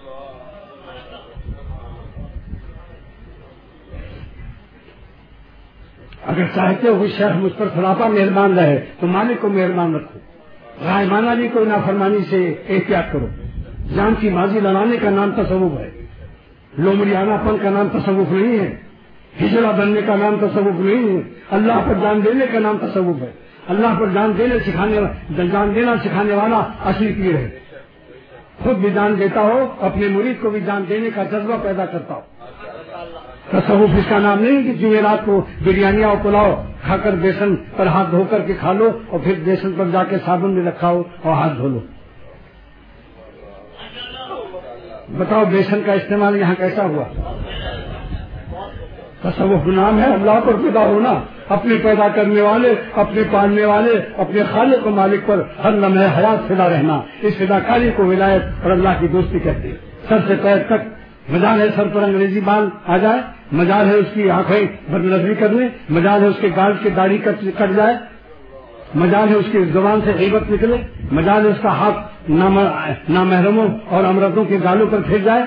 اگر چاہتے ہو شیخ مجھ پر خلافہ مہربان رہے تو مالک کو مہربان رکھو. غائبانہ بھی کوئی نافرمانی سے احتیاط کرو. جان کی بازی لڑانے کا نام تصوف ہے, لومڑیانہ پن کا نام تصوف نہیں ہے, ہجڑا بننے کا نام تصوف نہیں ہے, اللہ پر جان دینے کا نام تصوف ہے. اللہ پر جان دینے سکھانے جان دینا سکھانے والا اصلی پیر ہے. خود بھی جان دیتا ہو, اپنے مرید کو بھی جان دینے کا جذبہ پیدا کرتا ہو. تصوف اس کا نام نہیں کہ جمعرات کو بریانیاں اور پلاؤ کھا کر بیسن پر ہاتھ دھو کر کے کھا لو اور پھر بیسن پر جا کے صابن میں رکھا ہو اور ہاتھ دھو لو. بتاؤ بیسن کا استعمال یہاں کیسا ہوا؟ تصوف نام ہے اللہ پر پیدا ہونا, اپنے پیدا کرنے والے, اپنے پالنے والے, اپنے خالق و مالک پر ہر لمحے حیات فدا رہنا. اس فداکاری کو ولایت اور اللہ کی دوستی کہتے ہیں. سر سے پیر تک مجال ہے سر پر انگریزی بال آ جائے, مجال ہے اس کی آنکھیں بد نظری کرنے, مجال ہے اس کے گال کی داڑھی کٹ جائے, مجال ہے اس کی زبان سے غیبت نکلے, مجال ہے اس کا ہاتھ نامحرموں اور امرتوں کے گالوں پر پھر جائے,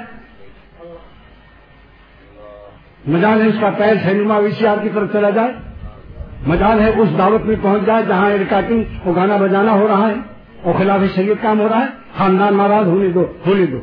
مجال ہے اس کا پیر سینما وی سی آر کی طرف چلا جائے, مجال ہے اس دعوت میں پہنچ جائے جہاں ریکارڈنگ اور گانا بجانا ہو رہا ہے اور خلاف شریعت کام ہو رہا ہے. خاندان ناراض ہونے دو ہونے دو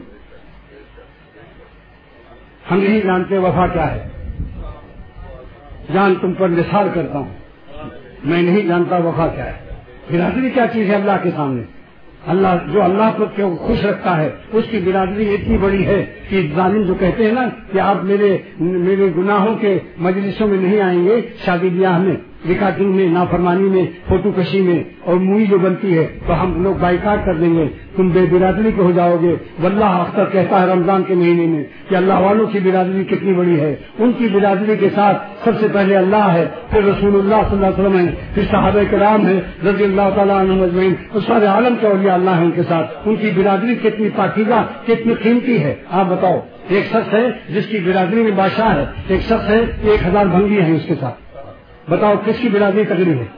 ہم نہیں جانتے وفا کیا ہے. جان تم پر نثار کرتا ہوں, میں نہیں جانتا وفا کیا ہے. برادری کیا چیز ہے اللہ کے سامنے؟ اللہ جو اللہ کو خوش رکھتا ہے اس کی برادری اتنی بڑی ہے کہ ظالم جو کہتے ہیں نا کہ آپ میرے میرے گناہوں کے مجلسوں میں نہیں آئیں گے, شادی بیاہ میں, ریکارڈنگ میں, نافرمانی میں, فوٹو کشی میں اور مووی جو بنتی ہے تو ہم لوگ بائیکاٹ کر دیں گے, تم بے برادری کے ہو جاؤ گے. واللہ اختر کہتا ہے رمضان کے مہینے میں کہ اللہ والوں کی برادری کتنی بڑی ہے. ان کی برادری کے ساتھ سب سے پہلے اللہ ہے, پھر رسول اللہ صلی اللہ علیہ وسلم ہے, پھر صحابہ کرام ہے رضی اللہ تعالیٰ عنہم اجمعین, اور سارے عالم کے اولیاء اللہ ہے ان کے ساتھ. ان کی برادری کتنی پاکیزہ کتنی قیمتی ہے آپ بتاؤ. ایک شخص ہے جس کی برادری میں بادشاہ ہے, ایک شخص ہے ایک ہزار بھنگی ہیں اس کے ساتھ. بتاؤ کس کی برادری تگڑی ہے؟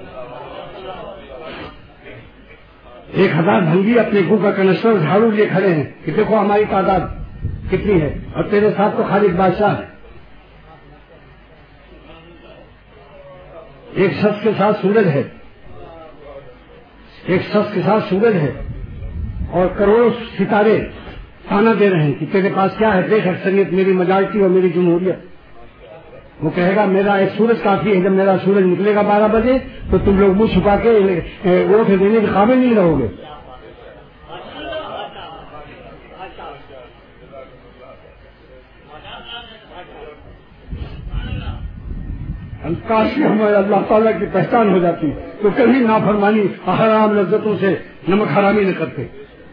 ایک ہزار بھنگی اپنے گو کا کنسٹر جھاڑو لیے کھڑے ہیں کہ دیکھو ہماری تعداد کتنی ہے, اور تیرے ساتھ تو خالد بادشاہ ہے. ایک شخص کے ساتھ سورج ہے, ایک شخص کے ساتھ سورج ہے اور کروڑوں ستارے تانا دے رہے ہیں کہ تیرے پاس کیا ہے, دیکھ اکثریت میری مجارٹی اور میری جمہوریت. وہ کہے گا میرا ایک سورج کافی ہے, جب میرا سورج نکلے گا بارہ بجے تو تم لوگ منہ چھپا کے ووٹ دینے کے قابل نہیں رہو گے. کاش ہمارے اللہ تعالیٰ کی پہچان ہو جاتی تو کبھی نافرمانی حرام لذتوں سے نمک حرامی نہ کرتے.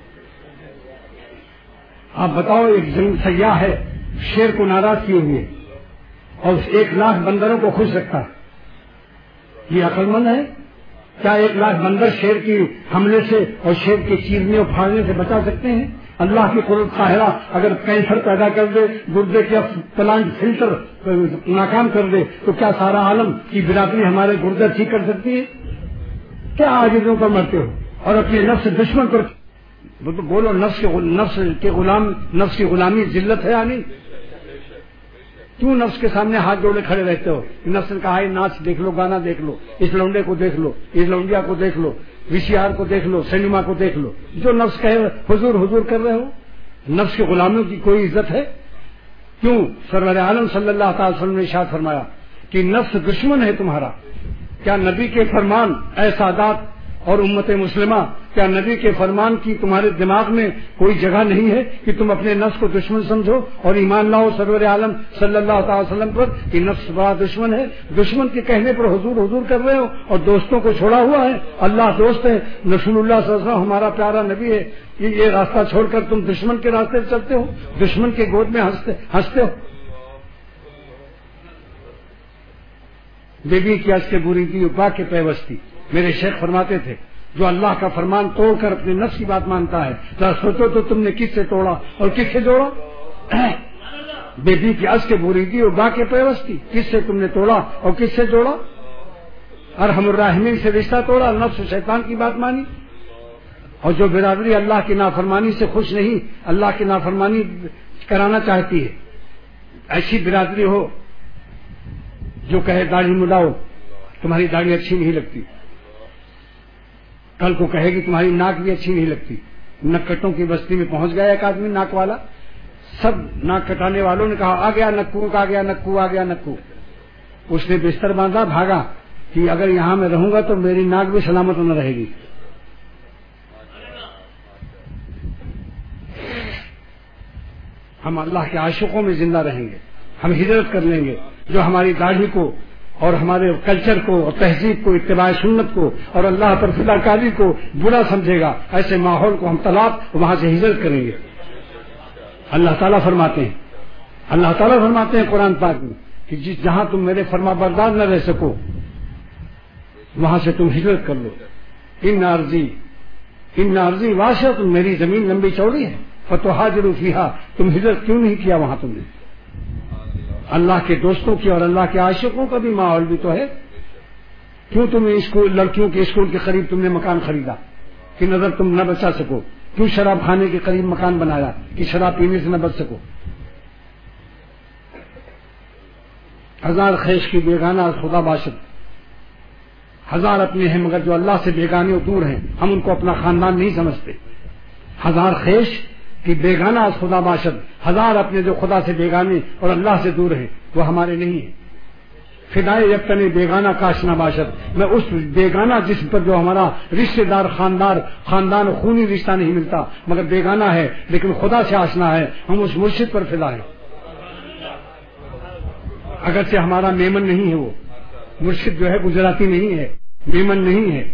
آپ بتاؤ ایک سیاح ہے شیر کو ناراض کیے ہوئے اور ایک لاکھ بندروں کو خوش رکھتا ہے, یہ عقل مند ہے کیا؟ ایک لاکھ بندر شیر کی حملے سے اور شیر کے چیرنے اور پھاڑنے سے بچا سکتے ہیں؟ اللہ کی قدرت قاہرہ اگر کینسر پیدا کر دے, گردے کے پلانٹ فلٹر ناکام کر دے تو کیا سارا عالم کی برادری ہمارے گردے ٹھیک کر سکتی ہے؟ کیا عاجزوں پر مرتے ہو اور اپنے نفس دشمن پر بولو. نفس کے نفس کے غلام نفس کی غلامی ذلت ہے یا نہیں؟ کیوں نفس کے سامنے ہاتھ جوڑے کھڑے رہتے ہو؟ نفس نے کہا ناچ دیکھ لو, گانا دیکھ لو, اس لونڈے کو دیکھ لو, اس لونڈیا کو دیکھ لو, وی سی آر کو دیکھ لو, سینما کو دیکھ لو. جو نفس کہے حضور حضور کر رہے ہو. نفس کے غلاموں کی کوئی عزت ہے؟ کیوں؟ سرور عالم صلی اللہ تعالی وسلم نے ارشاد فرمایا کہ نفس دشمن ہے تمہارا. کیا نبی کے فرمان اے سادات اور امت مسلمہ, کیا نبی کے فرمان کی تمہارے دماغ میں کوئی جگہ نہیں ہے کہ تم اپنے نفس کو دشمن سمجھو اور ایمان لاؤ سرور عالم صلی اللہ تعالی وسلم پر کہ نفس بڑا دشمن ہے؟ دشمن کے کہنے پر حضور حضور کر رہے ہو اور دوستوں کو چھوڑا ہوا ہے. اللہ دوست ہے, رسول اللہ صلی اللہ علیہ وسلم ہمارا پیارا نبی ہے. یہ راستہ چھوڑ کر تم دشمن کے راستے سے چلتے ہو, دشمن کے گود میں ہنستے ہنستے ہو. بے بی کی از کے بری تھی با کے پیوستی. میرے شیخ فرماتے تھے جو اللہ کا فرمان توڑ کر اپنے نفس کی بات مانتا ہے ذرا سوچو تو تم نے کس سے توڑا اور کس سے جوڑا. بے بی کی از کے بری تھی اور با کے پیوستی, کس سے تم نے توڑا اور کس سے جوڑا. ارحم الراحمین سے رشتہ توڑا, نفس و شیطان کی بات مانی. اور جو برادری اللہ کی نافرمانی سے خوش نہیں, اللہ کی نافرمانی کرانا چاہتی ہے, ایسی برادری ہو جو کہے داڑھی مڈاؤ, تمہاری داڑھی اچھی نہیں لگتی, کل کو کہے گی تمہاری ناک بھی اچھی نہیں لگتی. نکٹوں کی بستی میں پہنچ گیا ایک آدمی ناک والا, سب ناک کٹانے والوں نے کہا آ گیا نکو, آ گیا نکو, آ گیا نکو. اس نے بستر باندھا, بھاگا کہ اگر یہاں میں رہوں گا تو میری ناک بھی سلامت نہ رہے گی. ہم اللہ کے عاشقوں میں زندہ رہیں گے, ہم ہجرت کر لیں گے. جو ہماری داڑھی کو اور ہمارے کلچر کو اور تہذیب کو, اتباع سنت کو اور اللہ پر فدا کاری کو برا سمجھے گا, ایسے ماحول کو ہم طلاق وہاں سے ہجرت کریں گے. اللہ تعالیٰ فرماتے ہیں اللہ تعالیٰ فرماتے ہیں قرآن پاک میں کہ جس جہاں تم میرے فرما بردار نہ رہ سکو وہاں سے تم ہجرت کر لو. ان عرضی ان عرضی واسعۃ, میری زمین لمبی چوڑی ہے. فتہاجروا فیہا, تم ہجرت کیوں نہیں کیا وہاں تم نے. اللہ کے دوستوں کی اور اللہ کے عاشقوں کا بھی ماحول بھی تو ہے. کیوں تم اسکول لڑکیوں کے اسکول کے قریب تم نے مکان خریدا کہ نظر تم نہ بچا سکو. کیوں شراب کھانے کے قریب مکان بنایا کہ شراب پینے سے نہ بچ سکو. ہزار خیش کی بیگانہ خدا باشد, ہزار اپنے ہیں مگر جو اللہ سے بیگانے اور دور ہیں, ہم ان کو اپنا خاندان نہیں سمجھتے. ہزار خیش کی بیگانہ از خدا باشد, ہزار اپنے جو خدا سے بیگانے اور اللہ سے دور ہیں وہ ہمارے نہیں ہیں. فدائے یکتنے بیگانہ کاش نہ باشد, میں اس بیگانہ جسم پر جو ہمارا رشتے دار خاندار خاندان خونی رشتہ نہیں ملتا مگر بیگانہ ہے لیکن خدا سے آشنا ہے, ہم اس مرشد پر فدا ہیں. اگرچہ ہمارا میمن نہیں ہے, وہ مرشد جو ہے گجراتی نہیں ہے, میمن نہیں ہے.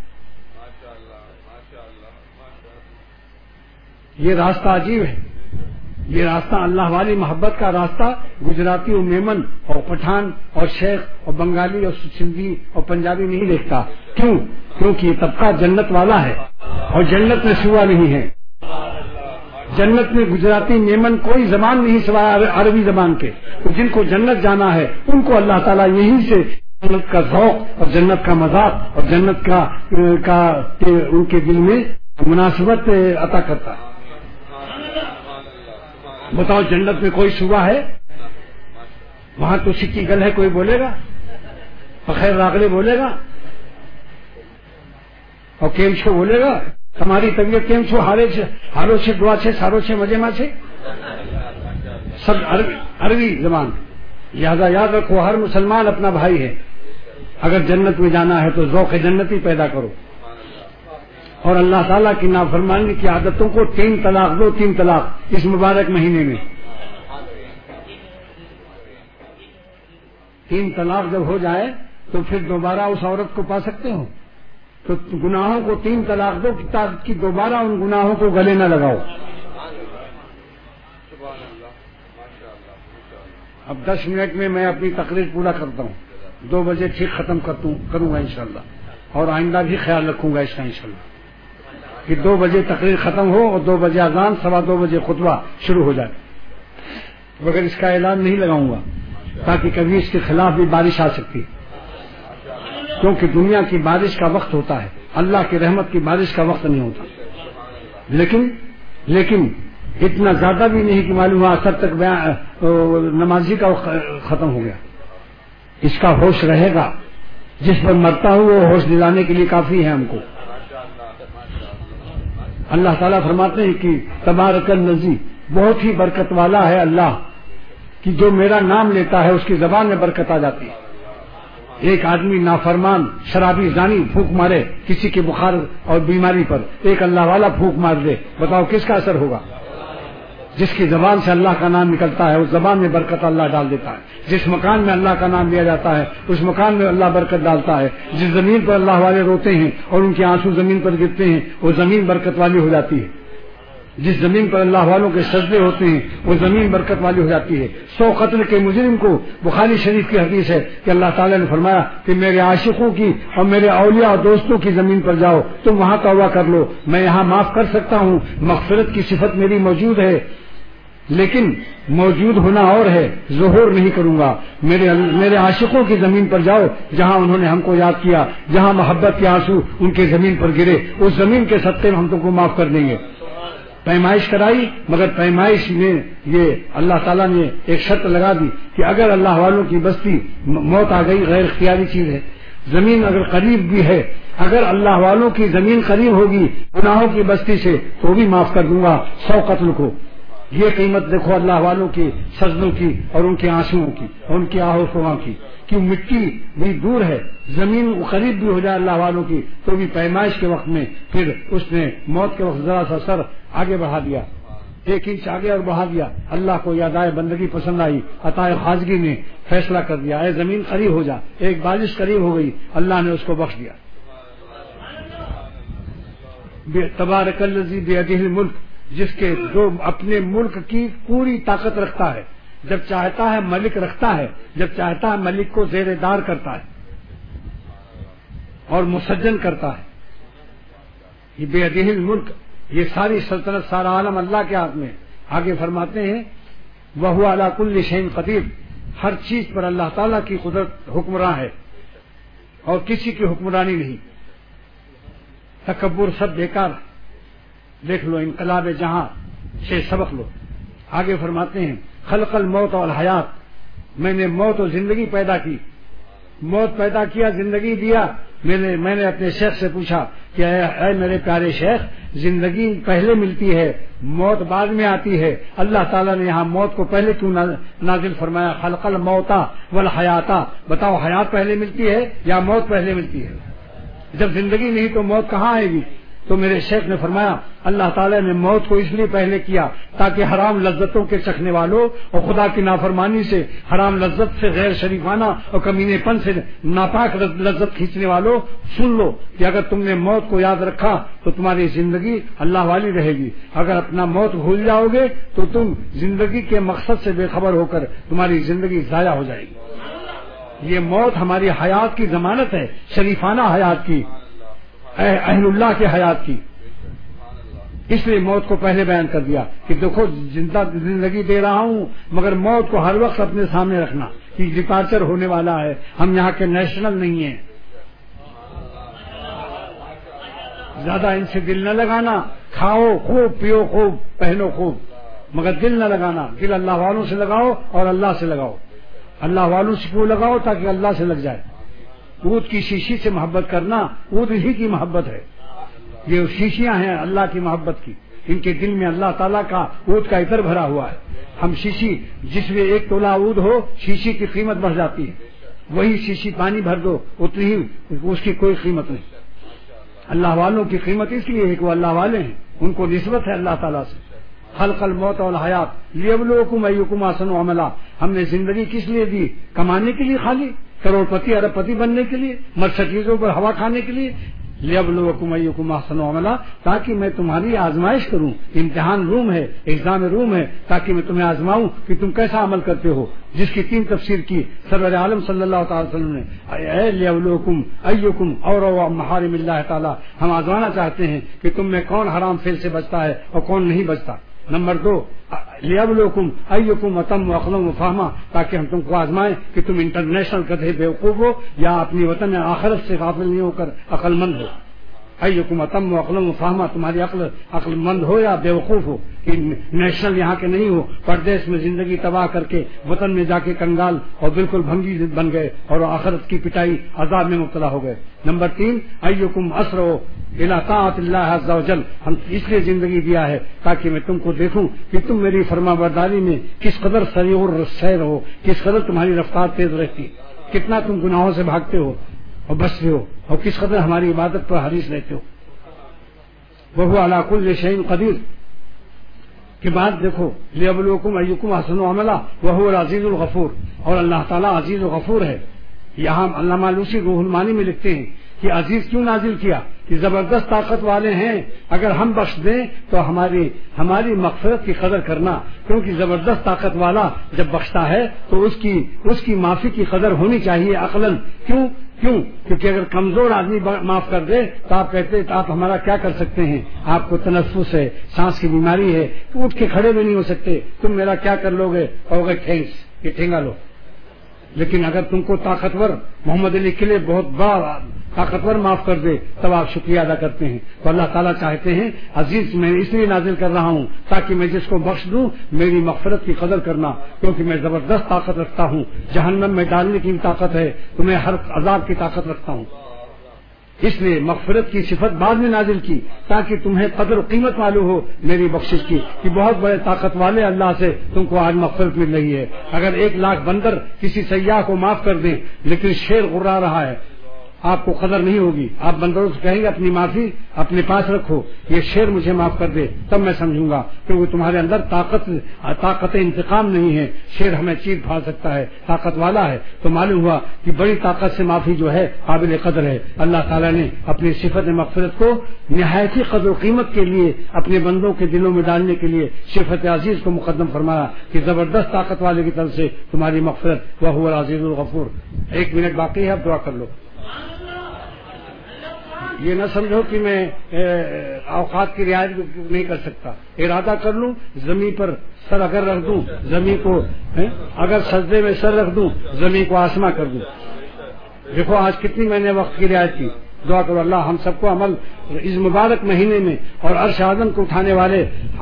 یہ راستہ عجیب ہے, یہ راستہ اللہ والی محبت کا راستہ گجراتی اور میمن اور پٹھان اور شیخ اور بنگالی اور سندھی اور پنجابی نہیں دیکھتا. کیوں؟ کیونکہ یہ طبقہ جنت والا ہے اور جنت میں سوا نہیں ہے. جنت میں گجراتی میمن کوئی زبان نہیں سوائے عربی زبان کے. تو جن کو جنت جانا ہے ان کو اللہ تعالیٰ یہیں سے جنت کا ذوق اور جنت کا مذاق اور جنت کا, کا ان کے دل میں مناسبت عطا کرتا ہے. بتاؤ جنت میں کوئی صوبہ ہے؟ وہاں تو سکی گل ہے, کوئی بولے گا بخیر راغلے بولے گا اور کیم چھو بولے گا. تمہاری طبیعت کیم چھو, ہارے ہارو سے دعا سے سارو سے مزے ماں سے, سب عربی, عربی زبان. لہذا یاد رکھو ہر مسلمان اپنا بھائی ہے. اگر جنت میں جانا ہے تو ذوق جنتی پیدا کرو اور اللہ تعالیٰ کی نافرمانی کی عادتوں کو تین طلاق دو, تین طلاق اس مبارک مہینے میں. تین طلاق جب ہو جائے تو پھر دوبارہ اس عورت کو پا سکتے ہو. تو گناہوں کو تین طلاق دو کہ دوبارہ ان گناہوں کو گلے نہ لگاؤ. اب دس منٹ میں میں اپنی تقریر پورا کرتا ہوں, دو بجے ٹھیک ختم کروں گا انشاءاللہ, اور آئندہ بھی خیال رکھوں گا اس کا انشاءاللہ کہ دو بجے تقریر ختم ہو اور دو بجے اذان, سوا دو بجے خطبہ شروع ہو جائے. مگر اس کا اعلان نہیں لگاؤں گا تاکہ کبھی اس کے خلاف بھی بارش آ سکتی ہے, کیونکہ دنیا کی بارش کا وقت ہوتا ہے, اللہ کی رحمت کی بارش کا وقت نہیں ہوتا. لیکن لیکن اتنا زیادہ بھی نہیں کہ معلوم ہوا اثر تک نمازی کا ختم ہو گیا. اس کا ہوش رہے گا. جس پر مرتا ہوں وہ ہوش دلانے کے لیے کافی ہے ہم کو. اللہ تعالیٰ فرماتے ہیں کہ تبارک الذی, بہت ہی برکت والا ہے اللہ کہ جو میرا نام لیتا ہے اس کی زبان میں برکت آ جاتی ہے. ایک آدمی نافرمان شرابی زانی پھونک مارے کسی کے بخار اور بیماری پر, ایک اللہ والا پھونک مار دے, بتاؤ کس کا اثر ہوگا؟ جس کی زبان سے اللہ کا نام نکلتا ہے اس زبان میں برکت اللہ ڈال دیتا ہے. جس مکان میں اللہ کا نام لیا جاتا ہے اس مکان میں اللہ برکت ڈالتا ہے. جس زمین پر اللہ والے روتے ہیں اور ان کے آنسو زمین پر گرتے ہیں وہ زمین برکت والی ہو جاتی ہے. جس زمین پر اللہ والوں کے سجدے ہوتے ہیں وہ زمین برکت والی ہو جاتی ہے. سو قتل کے مجرم کو بخاری شریف کی حدیث ہے کہ اللہ تعالیٰ نے فرمایا کہ میرے عاشقوں کی اور میرے اولیاء اور دوستوں کی زمین پر جاؤ, تم وہاں توبہ کر لو, میں یہاں معاف کر سکتا ہوں, مغفرت کی صفت میری موجود ہے, لیکن موجود ہونا اور ہے, ظہور نہیں کروں گا. میرے میرے عاشقوں کی زمین پر جاؤ جہاں انہوں نے ہم کو یاد کیا, جہاں محبت کے آنسو ان کے زمین پر گرے, اس زمین کے صدقے میں ہم تم کو معاف کر دیں گے. پیمائش کرائی, مگر پیمائش میں یہ اللہ تعالیٰ نے ایک شرط لگا دی کہ اگر اللہ والوں کی بستی موت آ گئی, غیر اختیاری چیز ہے, زمین اگر قریب بھی ہے, اگر اللہ والوں کی زمین قریب ہوگی گناہوں کی بستی سے تو بھی معاف کر دوں گا سو قتل کو. یہ قیمت دیکھو اللہ والوں کی سجدوں کی اور ان کے آنسوؤں کی اور ان کی آہو فغاں کی, کہ مٹی بھی دور ہے, زمین قریب بھی ہو جائے اللہ والوں کی تو بھی پیمائش کے وقت میں پھر اس نے موت کے وقت ذرا سا سر آگے بڑھا دیا, ایک انچ آگے اور بڑھا دیا. اللہ کو یاد آئے, بندگی پسند آئی, عطائے خواجگی نے فیصلہ کر دیا اے زمین قریب ہو جا, ایک بارش قریب ہو گئی, اللہ نے اس کو بخش دیا. تبارک الذی بیدہ الملک, جس کے جو اپنے ملک کی پوری طاقت رکھتا ہے, جب چاہتا ہے ملک رکھتا ہے, جب چاہتا ہے ملک کو زیر دار کرتا ہے اور مسجن کرتا ہے. یہ بیدہ الملک, یہ ساری سلطنت سارا عالم اللہ کے ہاتھ میں. آگے فرماتے ہیں وَهُوَ عَلَى كُلِّ شَيْءٍ قَدِيرٌ, ہر چیز پر اللہ تعالیٰ کی قدرت حکمراں ہے اور کسی کی حکمرانی نہیں. تکبر سب بیکار ہے. دیکھ لو انقلاب جہاں سے سبق لو. آگے فرماتے ہیں خلق الموت والحیات, میں نے موت اور زندگی پیدا کی. موت پیدا کیا, زندگی دیا. میں نے میں نے اپنے شیخ سے پوچھا کہ اے, اے میرے پیارے شیخ, زندگی پہلے ملتی ہے موت بعد میں آتی ہے, اللہ تعالیٰ نے یہاں موت کو پہلے کیوں نازل فرمایا؟ خلق الموت والحیات, بتاؤ حیات پہلے ملتی ہے یا موت پہلے ملتی ہے؟ جب زندگی نہیں تو موت کہاں آئے گی؟ تو میرے شیخ نے فرمایا اللہ تعالیٰ نے موت کو اس لیے پہلے کیا تاکہ حرام لذتوں کے چکھنے والوں اور خدا کی نافرمانی سے, حرام لذت سے, غیر شریفانہ اور کمینے پن سے ناپاک لذت کھینچنے والوں سن لو کہ اگر تم نے موت کو یاد رکھا تو تمہاری زندگی اللہ والی رہے گی. اگر اپنا موت بھول جاؤ گے تو تم زندگی کے مقصد سے بے خبر ہو کر تمہاری زندگی ضائع ہو جائے گی. یہ موت ہماری حیات کی ضمانت ہے, شریفانہ حیات کی, اہل اللہ کے حیات کی. اس لیے موت کو پہلے بیان کر دیا کہ دیکھو زندہ زندگی دے رہا ہوں, مگر موت کو ہر وقت اپنے سامنے رکھنا کہ ڈپارچر ہونے والا ہے, ہم یہاں کے نیشنل نہیں ہیں. زیادہ ان سے دل نہ لگانا, کھاؤ خوب, پیو خوب, پہنو خوب, مگر دل نہ لگانا. دل اللہ والوں سے لگاؤ اور اللہ سے لگاؤ. اللہ والوں سے کیوں لگاؤ؟ تاکہ اللہ سے لگ جائے. اود کی شیشی سے محبت کرنا اود ہی کی محبت ہے. یہ شیشیاں ہیں اللہ کی محبت کی, ان کے دل میں اللہ تعالیٰ کا اود کا عطر بھرا ہوا ہے. ہم شیشی, جس میں ایک تولہ اود ہو شیشی کی قیمت بڑھ جاتی ہے, وہی شیشی پانی بھر دو اتنی ہی اس کی کوئی قیمت نہیں. اللہ والوں کی قیمت اس لیے ہے کہ وہ اللہ والے ہیں, ان کو نسبت ہے اللہ تعالیٰ سے. خلق الموت والحیات لیبلوکم ایکم احسن عملا, ہم نے زندگی کس لیے دی؟ کمانے کے لیے خالی, کروڑ پتی ارب پتی بننے کے لیے, مرسڈیزوں پر ہوا کھانے کے لیے؟ لیبلوکم ایکم احسن عملا, تاکہ میں تمہاری آزمائش کروں. امتحان روم ہے, ایگزام روم ہے, تاکہ میں تمہیں آزماؤں کہ تم کیسا عمل کرتے ہو, جس کی تین تفسیر کی سرور عالم صلی اللہ تعالی وسلم نے. اے لیبلوکم ایکم اور محارم اللہ تعالی, ہم آزمانا چاہتے ہیں کہ تم میں کون حرام فعل سے بچتا ہے اور کون نہیں بچتا. نمبر دو لیبلوکم ایکم اتم عقلا و فہما, تاکہ ہم تم کو آزمائیں کہ تم انٹرنیشنل گدھے بیوقوف ہو یا اپنی وطن آخرت سے غافل نہیں ہو کر عقل مند ہو. ایکم اتم عقلا و فہما, تمہاری عقل عقل مند ہو یا بیوقوف ہو, کہ نیشنل یہاں کے نہیں ہو, پردیش میں زندگی تباہ کر کے وطن میں جا کے کنگال اور بالکل بھنگی بن گئے اور آخرت کی پٹائی عذاب میں مبتلا ہو گئے. نمبر تین ایکم اسرو الی طاعت اللہ عز و جل, ہم اس لیے زندگی دیا ہے تاکہ میں تم کو دیکھوں کہ تم میری فرما برداری میں کس قدر سریع السیر ہو, کس قدر تمہاری رفتار تیز رہتی, کتنا تم گناہوں سے بھاگتے ہو اور بچتے ہو, اور کس قدر ہماری عبادت پر حریص رہتے ہو. وہو علی کل شیء قدیر کے بعد دیکھو لیبلوکم ایکم احسن عملا وہو العزیز الغفور, اور اللہ تعالیٰ عزیز و غفور ہے. یہاں علامہ لوسی روح المانی میں لکھتے ہیں کہ عزیز کیوں نازل کیا؟ کہ زبردست طاقت والے ہیں، اگر ہم بخش دیں تو ہماری ہماری مغفرت کی قدر کرنا، کیونکہ زبردست طاقت والا جب بخشتا ہے تو اس کی اس کی معافی کی قدر ہونی چاہیے عقلاً۔ کیوں کیوں کیونکہ اگر کمزور آدمی معاف کر دے تو آپ کہتے آپ ہمارا کیا کر سکتے ہیں، آپ کو تنفس ہے، سانس کی بیماری ہے، اٹھ کے کھڑے بھی نہیں ہو سکتے، تم میرا کیا کر لو گے، اور گئے ٹھینگس یہ ٹھینگا لو۔ لیکن اگر تم کو طاقتور محمد علی کے لیے بہت بڑا طاقتور معاف کر دے تب آپ شکریہ ادا کرتے ہیں۔ تو اللہ تعالیٰ چاہتے ہیں عزیز میں اس لیے نازل کر رہا ہوں تاکہ میں جس کو بخش دوں میری مغفرت کی قدر کرنا، کیونکہ میں زبردست طاقت رکھتا ہوں، جہنم میں ڈالنے کی طاقت ہے تو میں ہر عذاب کی طاقت رکھتا ہوں۔ اس لیے مغفرت کی صفت بعد میں نازل کی تاکہ تمہیں قدر و قیمت معلوم ہو میری بخشش کی، کہ بہت بڑے طاقت والے اللہ سے تم کو آج مغفرت مل رہی ہے۔ اگر ایک لاکھ بندر کسی سیاح کو معاف کر دیں لیکن شیر غرا رہا ہے آپ کو قدر نہیں ہوگی، آپ بندروں سے کہیں گے اپنی معافی اپنے پاس رکھو، یہ شیر مجھے معاف کر دے تب میں سمجھوں گا، کیونکہ تمہارے اندر طاقت طاقت انتقام نہیں ہے، شیر ہمیں چیر پھاڑ سکتا ہے، طاقت والا ہے۔ تو معلوم ہوا کہ بڑی طاقت سے معافی جو ہے قابل قدر ہے۔ اللہ تعالیٰ نے اپنی صفت مغفرت کو نہایتی قدر و قیمت کے لیے اپنے بندوں کے دلوں میں ڈالنے کے لیے صفت عزیز کو مقدم فرمایا کہ زبردست طاقت والے کی طرف سے تمہاری مغفرت وہو العزیز الغفور۔ ایک منٹ باقی ہے، اب دعا کر لو۔ یہ نہ سمجھو کہ میں اوقات کی رعایت نہیں کر سکتا، ارادہ کر لوں زمین پر سر اگر رکھ دوں، زمین کو اگر سجدے میں سر رکھ دوں، زمین کو آسماں کر دوں۔ دیکھو آج کتنی میں نے وقت کی رعایت کی۔ دعا کرو اللہ ہم سب کو عمل اس مبارک مہینے میں اور عرش اعظم کو اٹھانے والے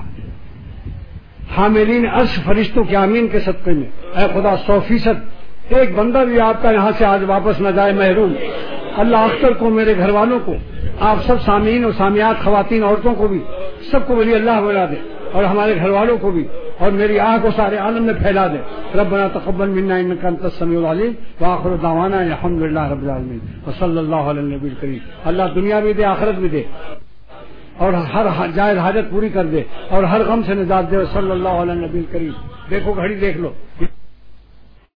حاملین عرش فرشتوں کے آمین کے صدقے میں اے خدا سو فیصد ایک بندہ بھی آپ کا یہاں سے آج واپس نہ جائے محروم۔ اللہ اختر کو، میرے گھر والوں کو، آپ سب سامعین اور سامعات، خواتین عورتوں کو بھی سب کو ولی اللہ بنا دے، اور ہمارے گھر والوں کو بھی، اور میری آہ کو سارے عالم میں پھیلا دے۔ ربنا تقبل منا انک انت السمیع العلیم وآخر دعوانا الحمد للہ رب العالمین وصلی اللہ علی النبی الکریم۔ اللہ دنیا بھی دے، آخرت بھی دے، اور ہر جائز حاجت پوری کر دے، اور ہر غم سے نجات دے۔ صلی اللہ علی النبی الکریم۔ دیکھو گھڑی دیکھ لو۔